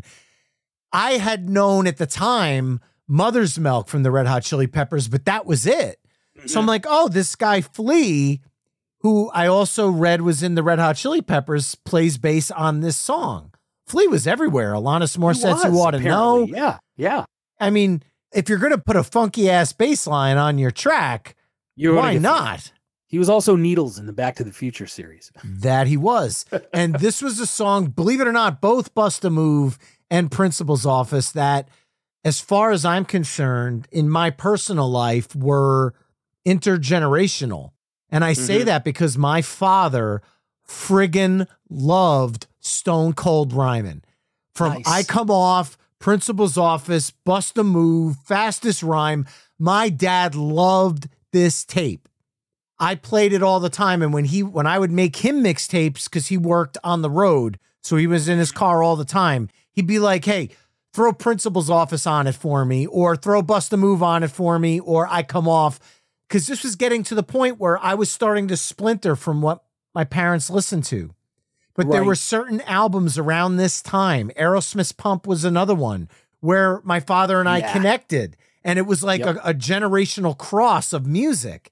I had known at the time Mother's Milk from the Red Hot Chili Peppers, but that was it. Mm-hmm. So I'm like, oh, this guy Flea, who I also read was in the Red Hot Chili Peppers, plays bass on this song. Flea was everywhere. Alanis Morissette's You Ought to Know. Yeah, yeah. I mean, if you're going to put a funky ass bass line on your track, you why not? He was also Needles in the Back to the Future series. That he was. And this was a song, believe it or not, both Bust a Move and Principal's Office that, as far as I'm concerned, in my personal life were intergenerational. And I say mm-hmm. that because my father friggin' loved Stone Cold Rhymin'. From nice. I Come Off, Principal's Office, Bust a Move, Fastest Rhyme. My dad loved this tape. I played it all the time. And when he, when I would make him mixtapes, because he worked on the road, so he was in his car all the time, he'd be like, hey, throw Principal's Office on it for me, or throw Bust a Move on it for me, or I Come Off. Because this was getting to the point where I was starting to splinter from what my parents listened to. But right. there were certain albums around this time. Aerosmith's Pump was another one where my father and I yeah. connected. And it was like yep. a, a generational cross of music.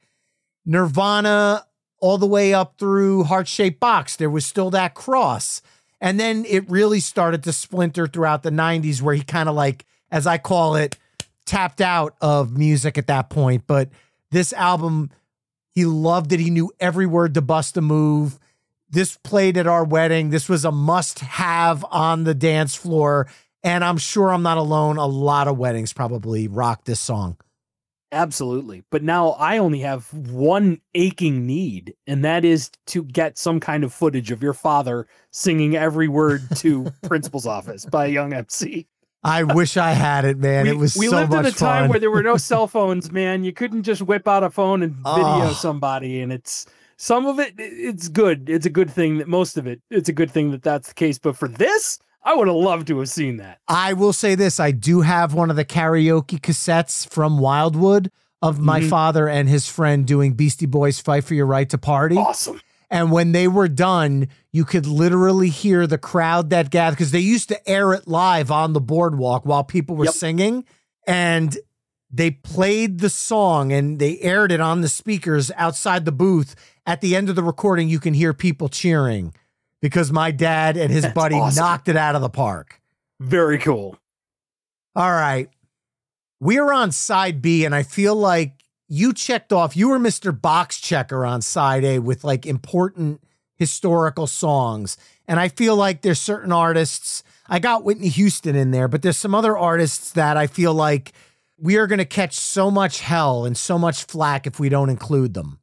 Nirvana all the way up through Heart-Shaped Box. There was still that cross. And then it really started to splinter throughout the nineties where he kind of like, as I call it, tapped out of music at that point. But this album, he loved it. He knew every word to Bust a Move. This played at our wedding. This was a must-have on the dance floor. And I'm sure I'm not alone. A lot of weddings probably rock this song. Absolutely. But now I only have one aching need, and that is to get some kind of footage of your father singing every word to Principal's Office by Young M C. I wish I had it, man. We, it was we so much fun. We lived in a time where there were no cell phones, man. You couldn't just whip out a phone and video oh. somebody. And it's some of it, it's good. It's a good thing that most of it, it's a good thing that that's the case. But for this, I would have loved to have seen that. I will say this. I do have one of the karaoke cassettes from Wildwood of my mm-hmm. father and his friend doing Beastie Boys Fight for Your Right to Party. Awesome. And when they were done, you could literally hear the crowd that gathered, because they used to air it live on the boardwalk while people were yep. singing. And they played the song and they aired it on the speakers outside the booth. At the end of the recording, you can hear people cheering because my dad and his That's buddy awesome. knocked it out of the park. Very cool. All right. We're on side B, and I feel like you checked off, you were Mister Box Checker on side A with like important historical songs. And I feel like there's certain artists, I got Whitney Houston in there, but there's some other artists that I feel like we are going to catch so much hell and so much flack if we don't include them.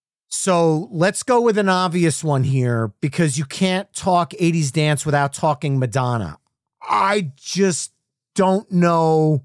So let's go with an obvious one here, because you can't talk eighties dance without talking Madonna. I just don't know.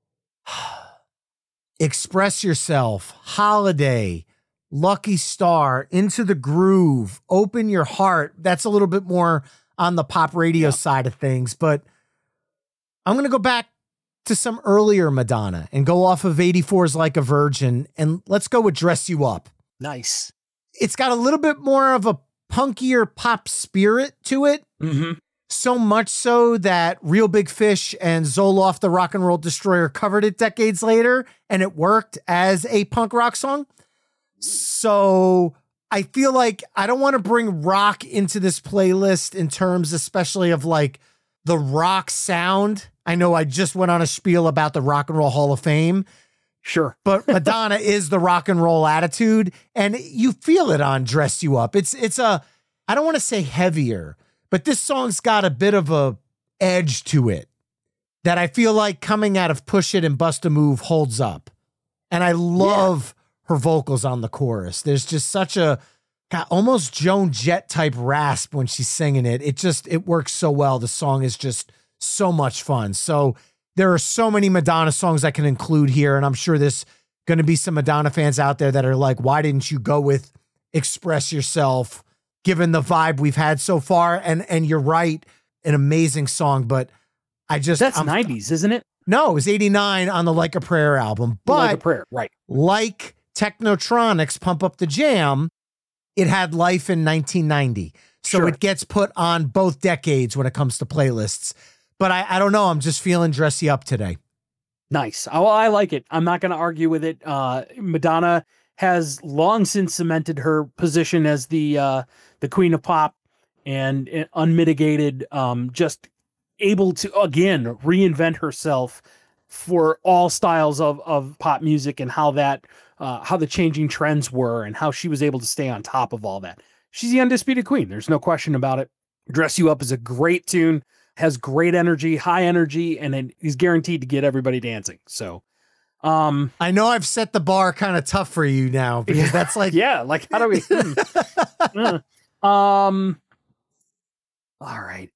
Express Yourself, Holiday, Lucky Star, Into the Groove, Open Your Heart. That's a little bit more on the pop radio yeah. side of things, but I'm going to go back to some earlier Madonna and go off of eighty-four's Like a Virgin, and let's go with Dress You Up. Nice. It's got a little bit more of a punkier pop spirit to it. Mm-hmm. So much so that Real Big Fish and Zoloft the Rock and Roll Destroyer covered it decades later, and it worked as a punk rock song. So I feel like I don't want to bring rock into this playlist in terms especially of like the rock sound. I know I just went on a spiel about the Rock and Roll Hall of Fame. Sure. But Madonna is the rock and roll attitude, and you feel it on Dress You Up. It's it's a, I don't want to say heavier, but this song's got a bit of a edge to it that I feel like coming out of Push It and Bust a Move holds up. And I love yeah. her vocals on the chorus. There's just such a got almost Joan Jett type rasp when she's singing it. It just, it works so well. The song is just so much fun. So there are so many Madonna songs I can include here. And I'm sure there's going to be some Madonna fans out there that are like, why didn't you go with express yourself given the vibe we've had so far. And and you're right, an amazing song, but I just That's I'm, nineties, isn't it? No, it was eighty-nine on the Like a Prayer album. But Like a Prayer, right. like Technotronics Pump Up the Jam, it had life in nineteen ninety. So Sure. it gets put on both decades when it comes to playlists. But I, I don't know. I'm just feeling dressy up today. Nice. Oh, I like it. I'm not going to argue with it. Uh, Madonna has long since cemented her position as the uh, the queen of pop and uh, unmitigated, um, just able to, again, reinvent herself for all styles of, of pop music and how that, uh, how the changing trends were and how she was able to stay on top of all that. She's the undisputed queen. There's no question about it. Dress You Up is a great tune, has great energy, high energy, and it is guaranteed to get everybody dancing. So, um, I know I've set the bar kind of tough for you now because yeah, that's like, yeah, like how do we, hmm. Uh, um, all right.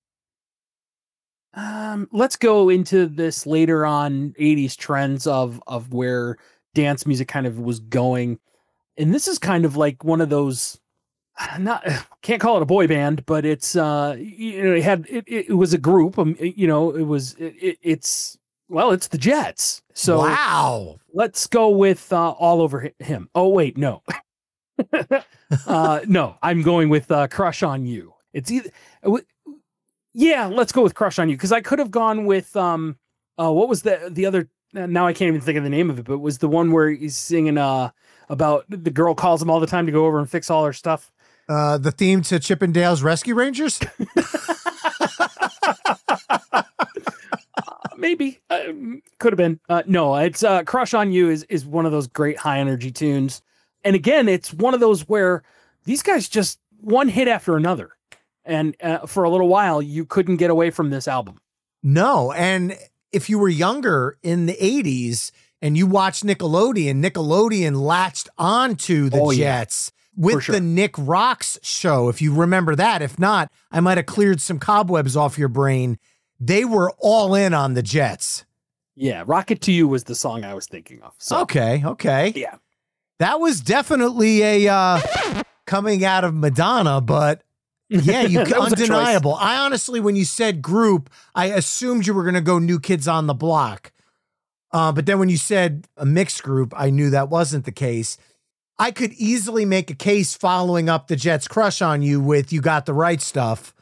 Um, let's go into this later on eighties trends of, of where dance music kind of was going. And this is kind of like one of those, not can't call it a boy band, but it's uh you know it had it, it was a group. Um, you know it was it, it, it's well it's the Jets. So wow. let's go with uh, All Over Hi- Him. Oh wait, no, uh, no, I'm going with uh, Crush on You. It's either w- yeah, let's go with Crush on You because I could have gone with um uh what was the the other uh, now I can't even think of the name of it, but it was the one where he's singing uh about the girl calls him all the time to go over and fix all her stuff. Uh, the theme to Chippendale's Rescue Rangers? uh, maybe. Uh, could have been. Uh, no, it's uh, Crush on You is, is one of those great high energy tunes. And again, it's one of those where these guys just one hit after another. And uh, for a little while, you couldn't get away from this album. No. And if you were younger in the eighties and you watched Nickelodeon, Nickelodeon latched onto the Oh, yeah. Jets. With sure. the Nick Rocks show, if you remember that. If not, I might have cleared some cobwebs off your brain. They were all in on the Jets. Yeah, Rocket to You was the song I was thinking of. So, Okay, okay. yeah. That was definitely a uh, coming out of Madonna, but yeah, you That was a choice. undeniable. I honestly, when you said group, I assumed you were going to go New Kids on the Block. Uh, but then when you said a mixed group, I knew that wasn't the case. I could easily make a case following up the Jets' Crush on You with You Got the Right Stuff,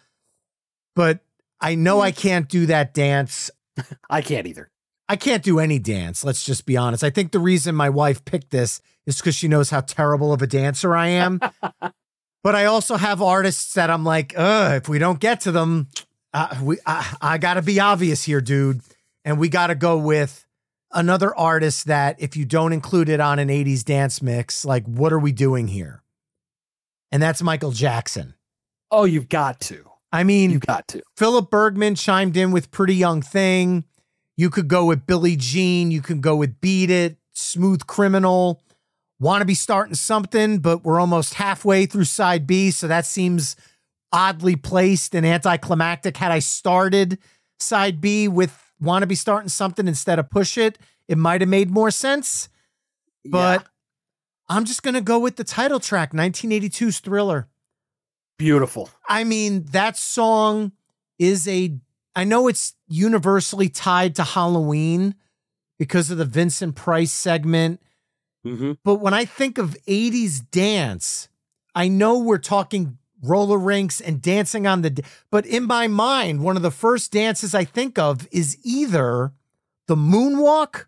but I know I can't do that dance. I can't either. I can't do any dance. Let's just be honest. I think the reason my wife picked this is because she knows how terrible of a dancer I am. But I also have artists that I'm like, ugh, if we don't get to them, uh, we I, I got to be obvious here, dude. And we got to go with another artist that if you don't include it on an eighties dance mix, like what are we doing here? And that's Michael Jackson. Oh, you've got to. I mean, You've got to. Philip Bergman chimed in with Pretty Young Thing. You could go with Billie Jean. You could go with Beat It, Smooth Criminal. Want to be starting something, but we're almost halfway through side B, so that seems oddly placed and anticlimactic. Had I started side B with Want to be starting something instead of Push It, it might have made more sense. But Yeah. I'm just going to go with the title track, nineteen eighty-two's Thriller. Beautiful. I mean, that song is a, I know it's universally tied to Halloween because of the Vincent Price segment. Mm-hmm. But when I think of eighties dance, I know we're talking roller rinks and dancing on the, but in my mind, one of the first dances I think of is either the moonwalk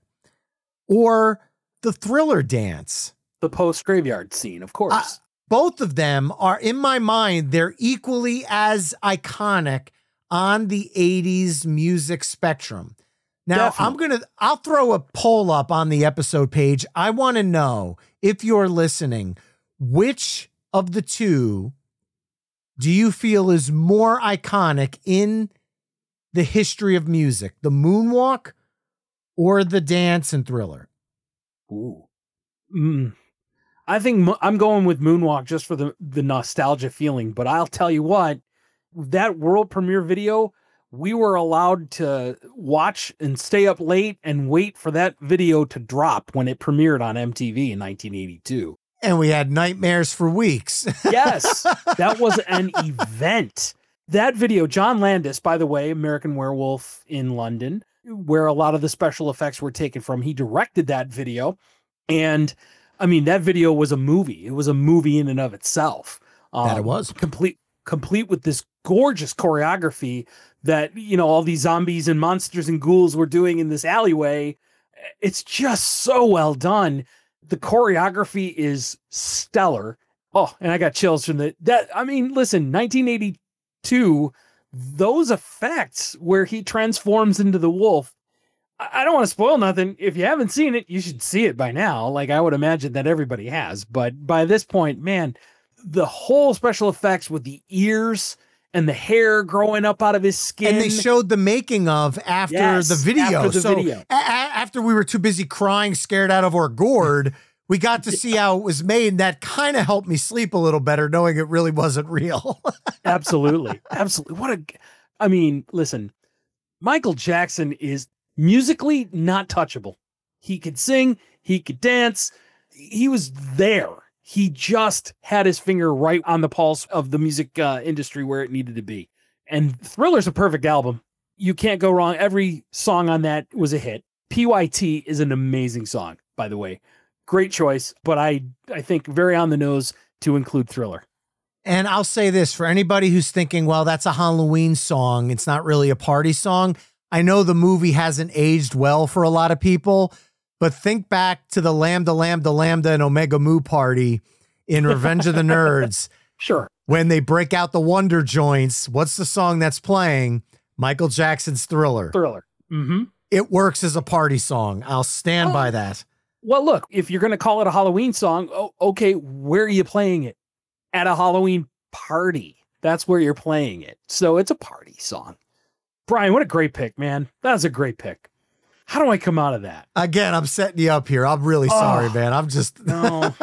or the Thriller dance. The post graveyard scene, of course. Uh, both of them are in my mind. They're equally as iconic on the eighties music spectrum. Now Definitely. I'm going to, I'll throw a poll up on the episode page. I want to know, if you're listening, which of the two do you feel is more iconic in the history of music, the moonwalk or the dance and Thriller? Ooh. Mm. I think mo- I'm going with Moonwalk just for the, the nostalgia feeling, but I'll tell you what, that world premiere video, we were allowed to watch and stay up late and wait for that video to drop when it premiered on M T V in nineteen eighty-two. And we had nightmares for weeks. Yes, that was an event. That video, John Landis, by the way, American Werewolf in London, where a lot of the special effects were taken from, he directed that video. And I mean, that video was a movie. It was a movie in and of itself. Um, That it was. Complete, complete with this gorgeous choreography that, you know, all these zombies and monsters and ghouls were doing in this alleyway. It's just so well done. The choreography is stellar. Oh, and I got chills from the, that. I mean, listen, nineteen eighty-two, those effects where he transforms into the wolf. I don't want to spoil nothing. If you haven't seen it, you should see it by now. Like I would imagine that everybody has, but by this point, man, the whole special effects with the ears and the hair growing up out of his skin. And they showed the making of after Yes, the video. after the so video. a- a- after we were too busy crying, scared out of our gourd, we got to see how it was made. And that kind of helped me sleep a little better, knowing it really wasn't real. Absolutely. Absolutely. What a, I mean, listen, Michael Jackson is musically not touchable. He could sing, he could dance. He was there. He just had his finger right on the pulse of the music uh, industry where it needed to be. And Thriller's a perfect album. You can't go wrong. Every song on that was a hit. P Y T is an amazing song, by the way. Great choice, but I, I think very on the nose to include Thriller. And I'll say this for anybody who's thinking, well, that's a Halloween song. It's not really a party song. I know the movie hasn't aged well for a lot of people, but think back to the Lambda, Lambda, Lambda, and Omega Mu party in Revenge of the Nerds. Sure. When they break out the Wonder Joints, what's the song that's playing? Michael Jackson's Thriller. Thriller. Mm-hmm. It works as a party song. I'll stand Oh. by that. Well, look, if you're going to call it a Halloween song, oh, okay, where are you playing it? At a Halloween party. That's where you're playing it. So it's a party song. Brian, what a great pick, man. That was a great pick. How do I come out of that? Again, I'm setting you up here. I'm really sorry, Oh, man. I'm just... No.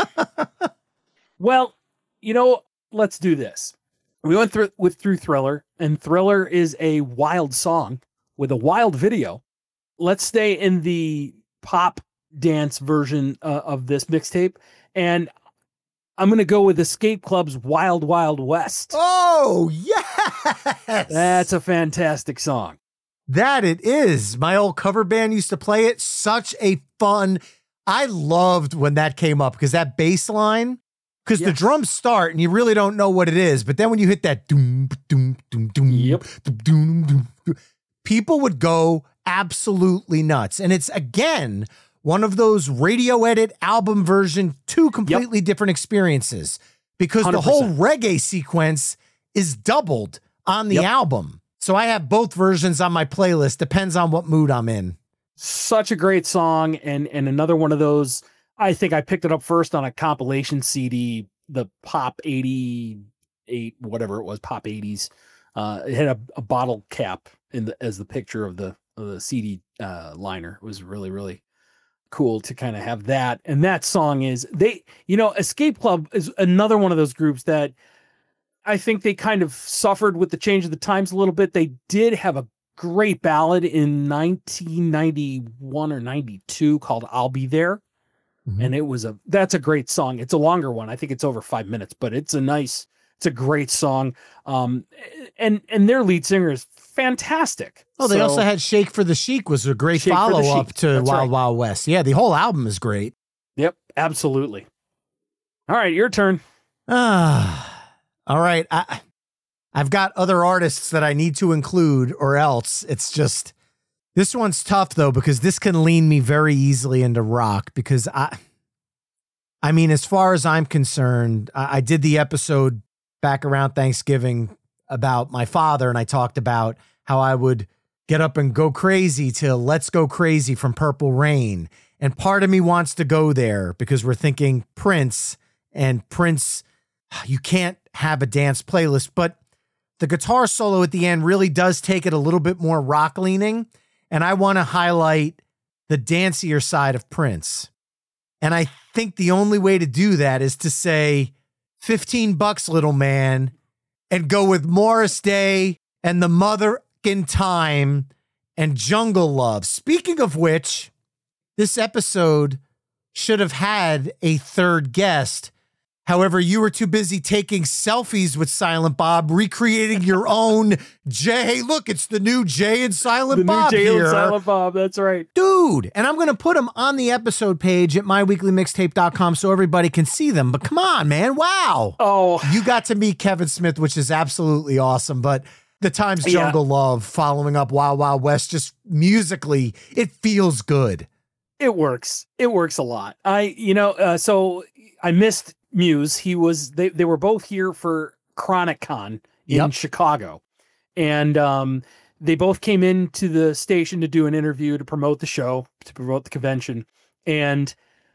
Well, you know, let's do this. We went through with through Thriller, and Thriller is a wild song with a wild video. Let's stay in the pop dance version uh, of this mixtape, and I'm going to go with Escape Club's Wild Wild West. Oh, yes! That's a fantastic song. That it is. My old cover band used to play it. Such a fun... I loved when that came up because that bass line, because the Yes. drums start and you really don't know what it is, but then when you hit that doom, doom, doom, doom, Yep. doom, doom, doom, doom, people would go absolutely nuts. And it's, again, one of those radio edit album version, two completely different experiences because one hundred the whole percent. reggae sequence is doubled on the Yep. album. So I have both versions on my playlist. Depends on what mood I'm in. Such a great song, and and another one of those. I think I picked it up first on a compilation C D, the Pop eighty-eight, whatever it was, Pop eighties. Uh, it had a, a bottle cap in the as the picture of the of the C D uh, liner. It was really really cool to kind of have that. And that song is they, you know, Escape Club is another one of those groups that I think they kind of suffered with the change of the times a little bit. They did have a great ballad in nineteen ninety-one or ninety-two called I'll Be There. Mhm. And it was a, that's a great song. It's a longer one. I think it's over five minutes, but it's a nice, it's a great song. Um, and, and their lead singer is fantastic. Oh, they So- also had Shake for the Chic was a great Shake for the follow up Chic. to That's Wild right. Wild West. Yeah, the whole album is great. Yep, absolutely. All right, your turn. Ah, all right. I, I've got other artists that I need to include, or else it's just this one's tough though because this can lean me very easily into rock. Because I, I mean, as far as I'm concerned, I, I did the episode back around Thanksgiving about my father, and I talked about how I would get up and go crazy to "Let's Go Crazy" from Purple Rain, and part of me wants to go there because we're thinking Prince, and Prince. You can't have a dance playlist, but the guitar solo at the end really does take it a little bit more rock leaning. And I want to highlight the dancier side of Prince. And I think the only way to do that is to say fifteen bucks, little man, and go with Morris Day and the Mother in Time and Jungle Love. Speaking of which, this episode should have had a third guest. However, you were too busy taking selfies with Silent Bob, recreating your own Jay. Hey, look, it's the new Jay and Silent the Bob new Jay here. and Silent Bob, that's right. Dude, and I'm going to put them on the episode page at my weekly mixtape dot com so everybody can see them. But come on, man. Wow. Oh. You got to meet Kevin Smith, which is absolutely awesome. But the Times Jungle yeah. Love following up Wild Wild West, just musically, it feels good. It works. It works a lot. I, you know, uh, so I missed Muse. He was, they, they were both here for Chronic Con in yep. Chicago. And um, they both came into the station to do an interview to promote the show, to promote the convention. And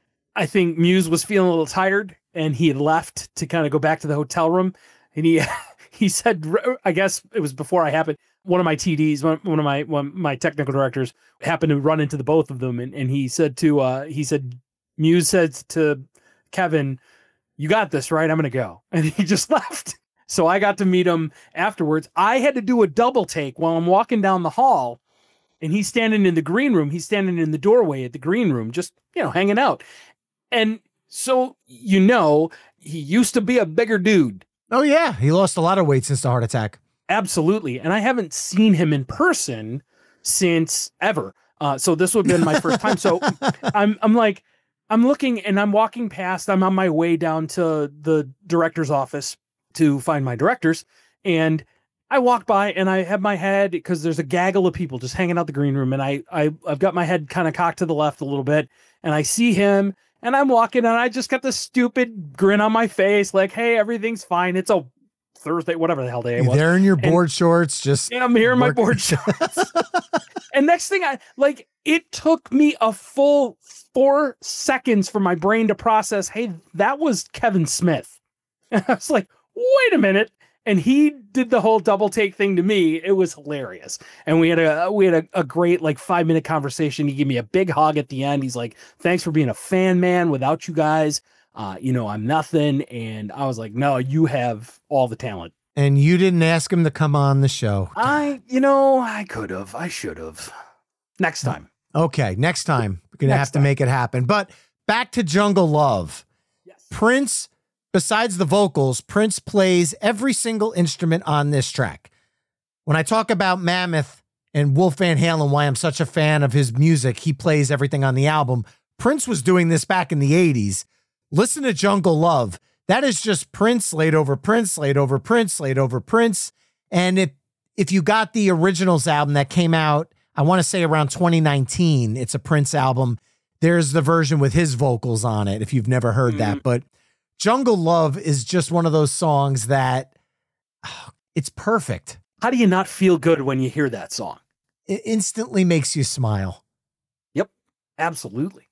I think Muse was feeling a little tired and he had left to kind of go back to the hotel room. And he, he said, I guess it was before I happened, one of my T Ds, one, one of my, one of my technical directors happened to run into the both of them. And, and he said to, uh, he said, Muse said to Kevin, you got this, right? I'm going to go. And he just left. So I got to meet him afterwards. I had to do a double take while I'm walking down the hall and he's standing in the green room. He's standing in the doorway at the green room, just, you know, hanging out. And so, you know, he used to be a bigger dude. Oh yeah. He lost a lot of weight since the heart attack. Absolutely. And I haven't seen him in person since ever. Uh, so this would have been my first time. So I'm, I'm like, I'm looking and I'm walking past, I'm on my way down to the director's office to find my directors. And I walk by and I have my head, because there's a gaggle of people just hanging out the green room. And I, I, I've got my head kind of cocked to the left a little bit and I see him and I'm walking and I just got this stupid grin on my face. Like, hey, everything's fine. It's a Thursday, whatever the hell day it was. There in your board and, shorts, just yeah, I'm here in my board shorts. And next thing I like, it took me a full four seconds for my brain to process, hey, that was Kevin Smith. And I was like, wait a minute. And he did the whole double take thing to me. It was hilarious. And we had a we had a, a great like five minute conversation. He gave me a big hug at the end. He's like, thanks for being a fan, man. Without you guys, uh, you know, I'm nothing. And I was like, no, you have all the talent. And you didn't ask him to come on the show. I, you know, I could have. I should have. Next time. Okay, next time. We're going to have to make it happen. But back to Jungle Love. Yes. Prince, besides the vocals, Prince plays every single instrument on this track. When I talk about Mammoth and Wolf Van Halen, why I'm such a fan of his music, he plays everything on the album. Prince was doing this back in the eighties. Listen to Jungle Love. That is just Prince laid over Prince, laid over Prince, laid over Prince. And if, if you got the Originals album that came out, I want to say around twenty nineteen, it's a Prince album. There's the version with his vocals on it, if you've never heard mm-hmm. that. But Jungle Love is just one of those songs that oh, it's perfect. How do you not feel good when you hear that song? It instantly makes you smile. Yep, absolutely.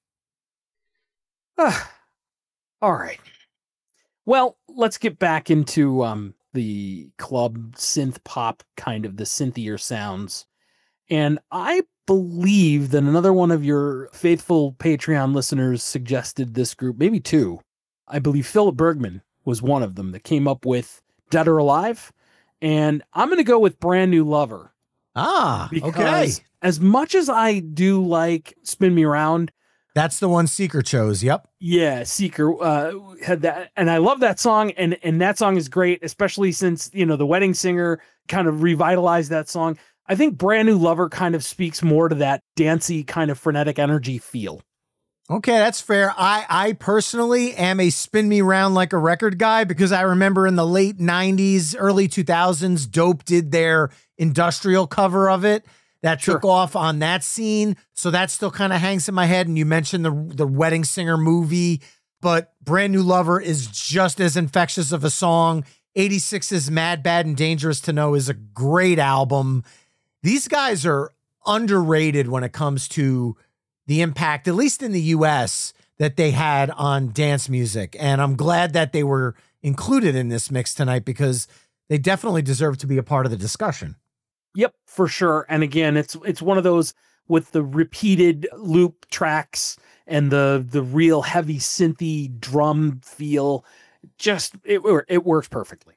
Uh, all right. Well, let's get back into um, the club synth pop, kind of the synthier sounds. And I believe that another one of your faithful Patreon listeners suggested this group, maybe two. I believe Philip Bergman was one of them that came up with Dead or Alive. And I'm going to go with Brand New Lover. Ah, okay. As much as I do like Spin Me Around. That's the one Seeker chose. Yep. Yeah, Seeker uh, had that. And I love that song. And, and that song is great, especially since, you know, The Wedding Singer kind of revitalized that song. I think Brand New Lover kind of speaks more to that dancey kind of frenetic energy feel. Okay, that's fair. I, I personally am a Spin Me Round Like a Record guy because I remember in the late nineties, early two thousands, Dope did their industrial cover of it that sure. took off on that scene. So that still kind of hangs in my head. And you mentioned the, the Wedding Singer movie, but Brand New Lover is just as infectious of a song. eighty-six's Mad, Bad, and Dangerous to Know is a great album. These guys are underrated when it comes to the impact, at least in the U S, that they had on dance music. And I'm glad that they were included in this mix tonight because they definitely deserve to be a part of the discussion. Yep, for sure. And again, it's it's one of those with the repeated loop tracks and the the real heavy synthy drum feel. Just it it works perfectly.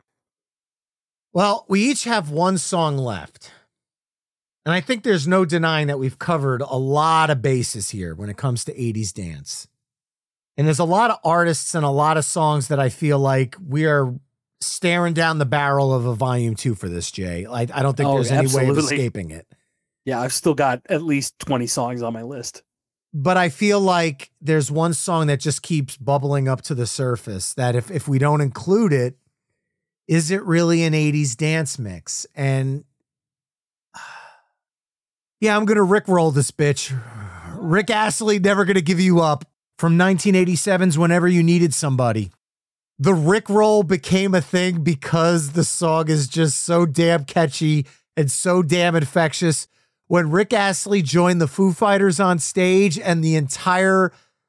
Well, we each have one song left. And I think there's no denying that we've covered a lot of bases here when it comes to eighties dance. And there's a lot of artists and a lot of songs that I feel like we are staring down the barrel of a volume two for this, Jay. I, I don't think Oh, there's any way of absolutely. escaping it. Yeah, I've still got at least twenty songs on my list. But I feel like there's one song that just keeps bubbling up to the surface that if, if we don't include it, is it really an eighties dance mix? And yeah, I'm going to Rickroll this bitch. Rick Astley, Never Gonna Give You Up, from nineteen eighty-seven's Whenever You Needed Somebody. The Rickroll became a thing because the song is just so damn catchy and so damn infectious. When Rick Astley joined the Foo Fighters on stage and the entire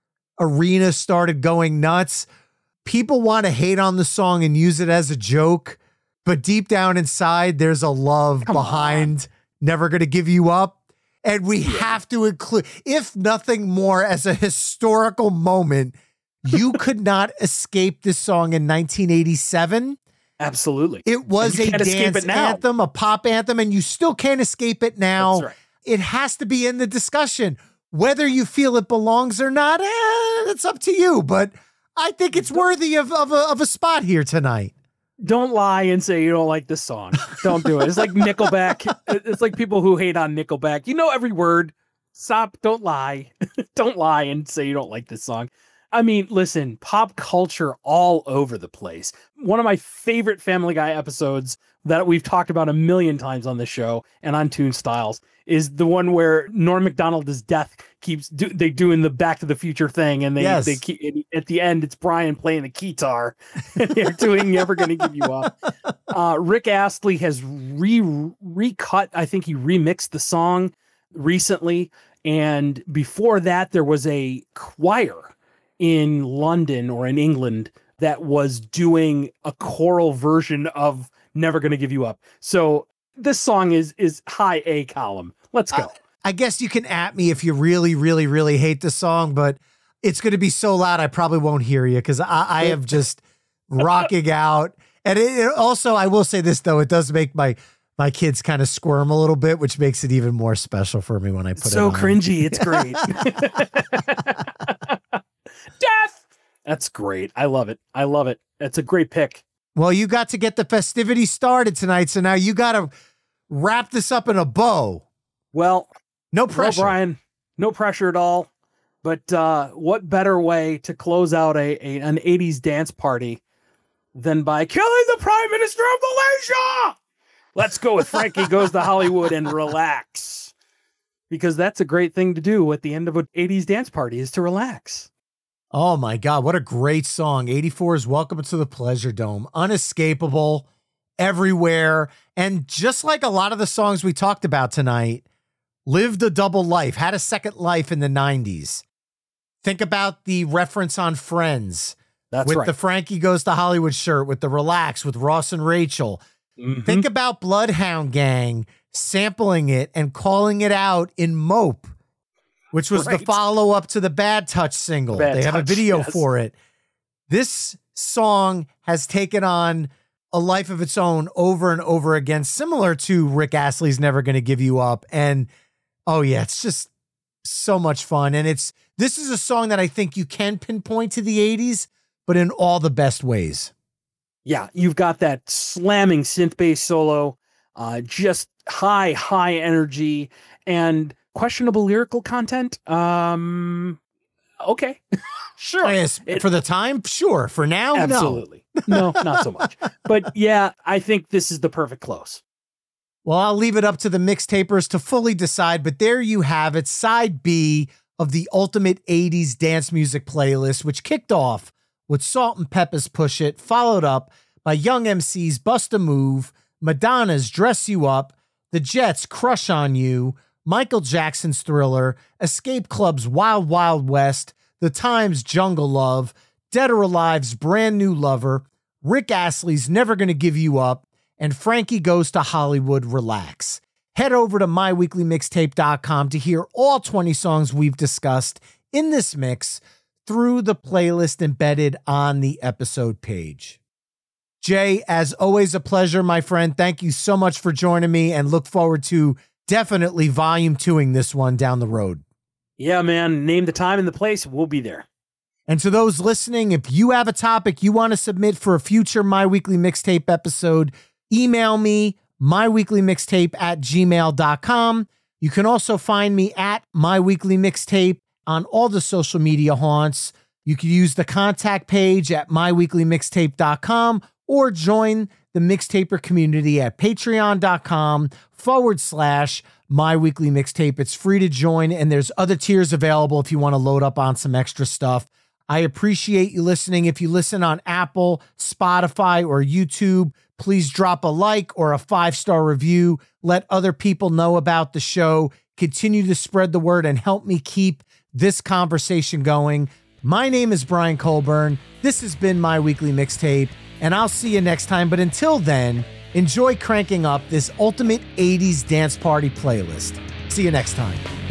arena started going nuts, people want to hate on the song and use it as a joke, but deep down inside, there's a love Come behind on. Never Gonna Give You Up. And we have to include, if nothing more, as a historical moment, you could not escape this song in nineteen eighty-seven. Absolutely. It was And you a can't escape dance it now. anthem, a pop anthem, and you still can't escape it now. That's right. It has to be in the discussion. Whether you feel it belongs or not, eh, it's up to you. But I think it's worthy of, of, a, of a spot here tonight. Don't lie and say you don't like this song. Don't do it. It's like Nickelback. It's like people who hate on Nickelback. You know every word. Stop. Don't lie. Don't lie and say you don't like this song. I mean, listen, pop culture all over the place. One of my favorite Family Guy episodes that we've talked about a million times on the show and on Tune Styles is the one where Norm Macdonald's death keeps do, they doing the Back to the Future thing, and they Yes. they keep at the end it's Brian playing the guitar and they're doing Never Gonna Give You Up. Uh, Rick Astley has re recut. I think he remixed the song recently, and before that there was a choir in London or in England that was doing a choral version of Never Gonna Give You Up. So this song is is high A column. Let's go. I, I guess you can at me if you really, really, really hate the song, but it's going to be so loud I probably won't hear you because I, I am just rocking out. And it, it also, I will say this though, it does make my my kids kind of squirm a little bit, which makes it even more special for me when I put So it on. cringy. It's great. Death. That's great. I love it. I love it. It's a great pick. Well, you got to get the festivities started tonight, so now you got to wrap this up in a bow. Well, No pressure. Well, Brian, no pressure at all. But uh, what better way to close out a, a an eighties dance party than by killing the Prime Minister of Malaysia? Let's go with Frankie Goes to Hollywood and relax. Because that's a great thing to do at the end of an eighties dance party is to relax. Oh my God, what a great song. eighty-four's Welcome to the Pleasure Dome. Unescapable, everywhere. And just like a lot of the songs we talked about tonight, lived a double life, had a second life in the nineties. Think about the reference on Friends. That's with right. the Frankie Goes to Hollywood shirt, with the Relax, with Ross and Rachel. Mhm. Think about Bloodhound Gang sampling it and calling it out in Mope, which was Right. the follow-up to the Bad Touch single. Bad they have a Touch, video yes. for it. This song has taken on a life of its own over and over again, similar to Rick Astley's Never Gonna Give You Up. And oh yeah, it's just so much fun. And it's this is a song that I think you can pinpoint to the eighties, but in all the best ways. Yeah, you've got that slamming synth bass solo, uh, just high, high energy and questionable lyrical content. Um, okay, sure. Yes, It- for the time, sure. For now, no. Absolutely. No, not so much. But yeah, I think this is the perfect close. Well, I'll leave it up to the mixtapers to fully decide, but there you have it, side B of the ultimate eighties dance music playlist, which kicked off with Salt and Pepper's Push It, followed up by Young M C's Bust a Move, Madonna's Dress You Up, The Jets' Crush on You, Michael Jackson's Thriller, Escape Club's Wild Wild West, The Times' Jungle Love, Dead or Alive's Brand New Lover, Rick Astley's Never Gonna Give You Up, and Frankie Goes to Hollywood Relax. Head over to my weekly mixtape dot com to hear all twenty songs we've discussed in this mix through the playlist embedded on the episode page. Jay, as always, a pleasure, my friend. Thank you so much for joining me and look forward to definitely volume twoing this one down the road. Yeah, man. Name the time and the place. We'll be there. And to those listening, if you have a topic you want to submit for a future My Weekly Mixtape episode, email me, myweeklymixtape at gmail dot com. You can also find me at My Weekly Mixtape on all the social media haunts. You can use the contact page at my weekly mixtape dot com or join the Mixtaper community at patreon.com forward slash My Weekly Mixtape. It's free to join, and there's other tiers available if you want to load up on some extra stuff. I appreciate you listening. If you listen on Apple, Spotify, or YouTube, please drop a like or a five-star review. Let other people know about the show. Continue to spread the word and help me keep this conversation going. My name is Brian Colburn. This has been My Weekly Mixtape, and I'll see you next time. But until then, enjoy cranking up this ultimate eighties dance party playlist. See you next time.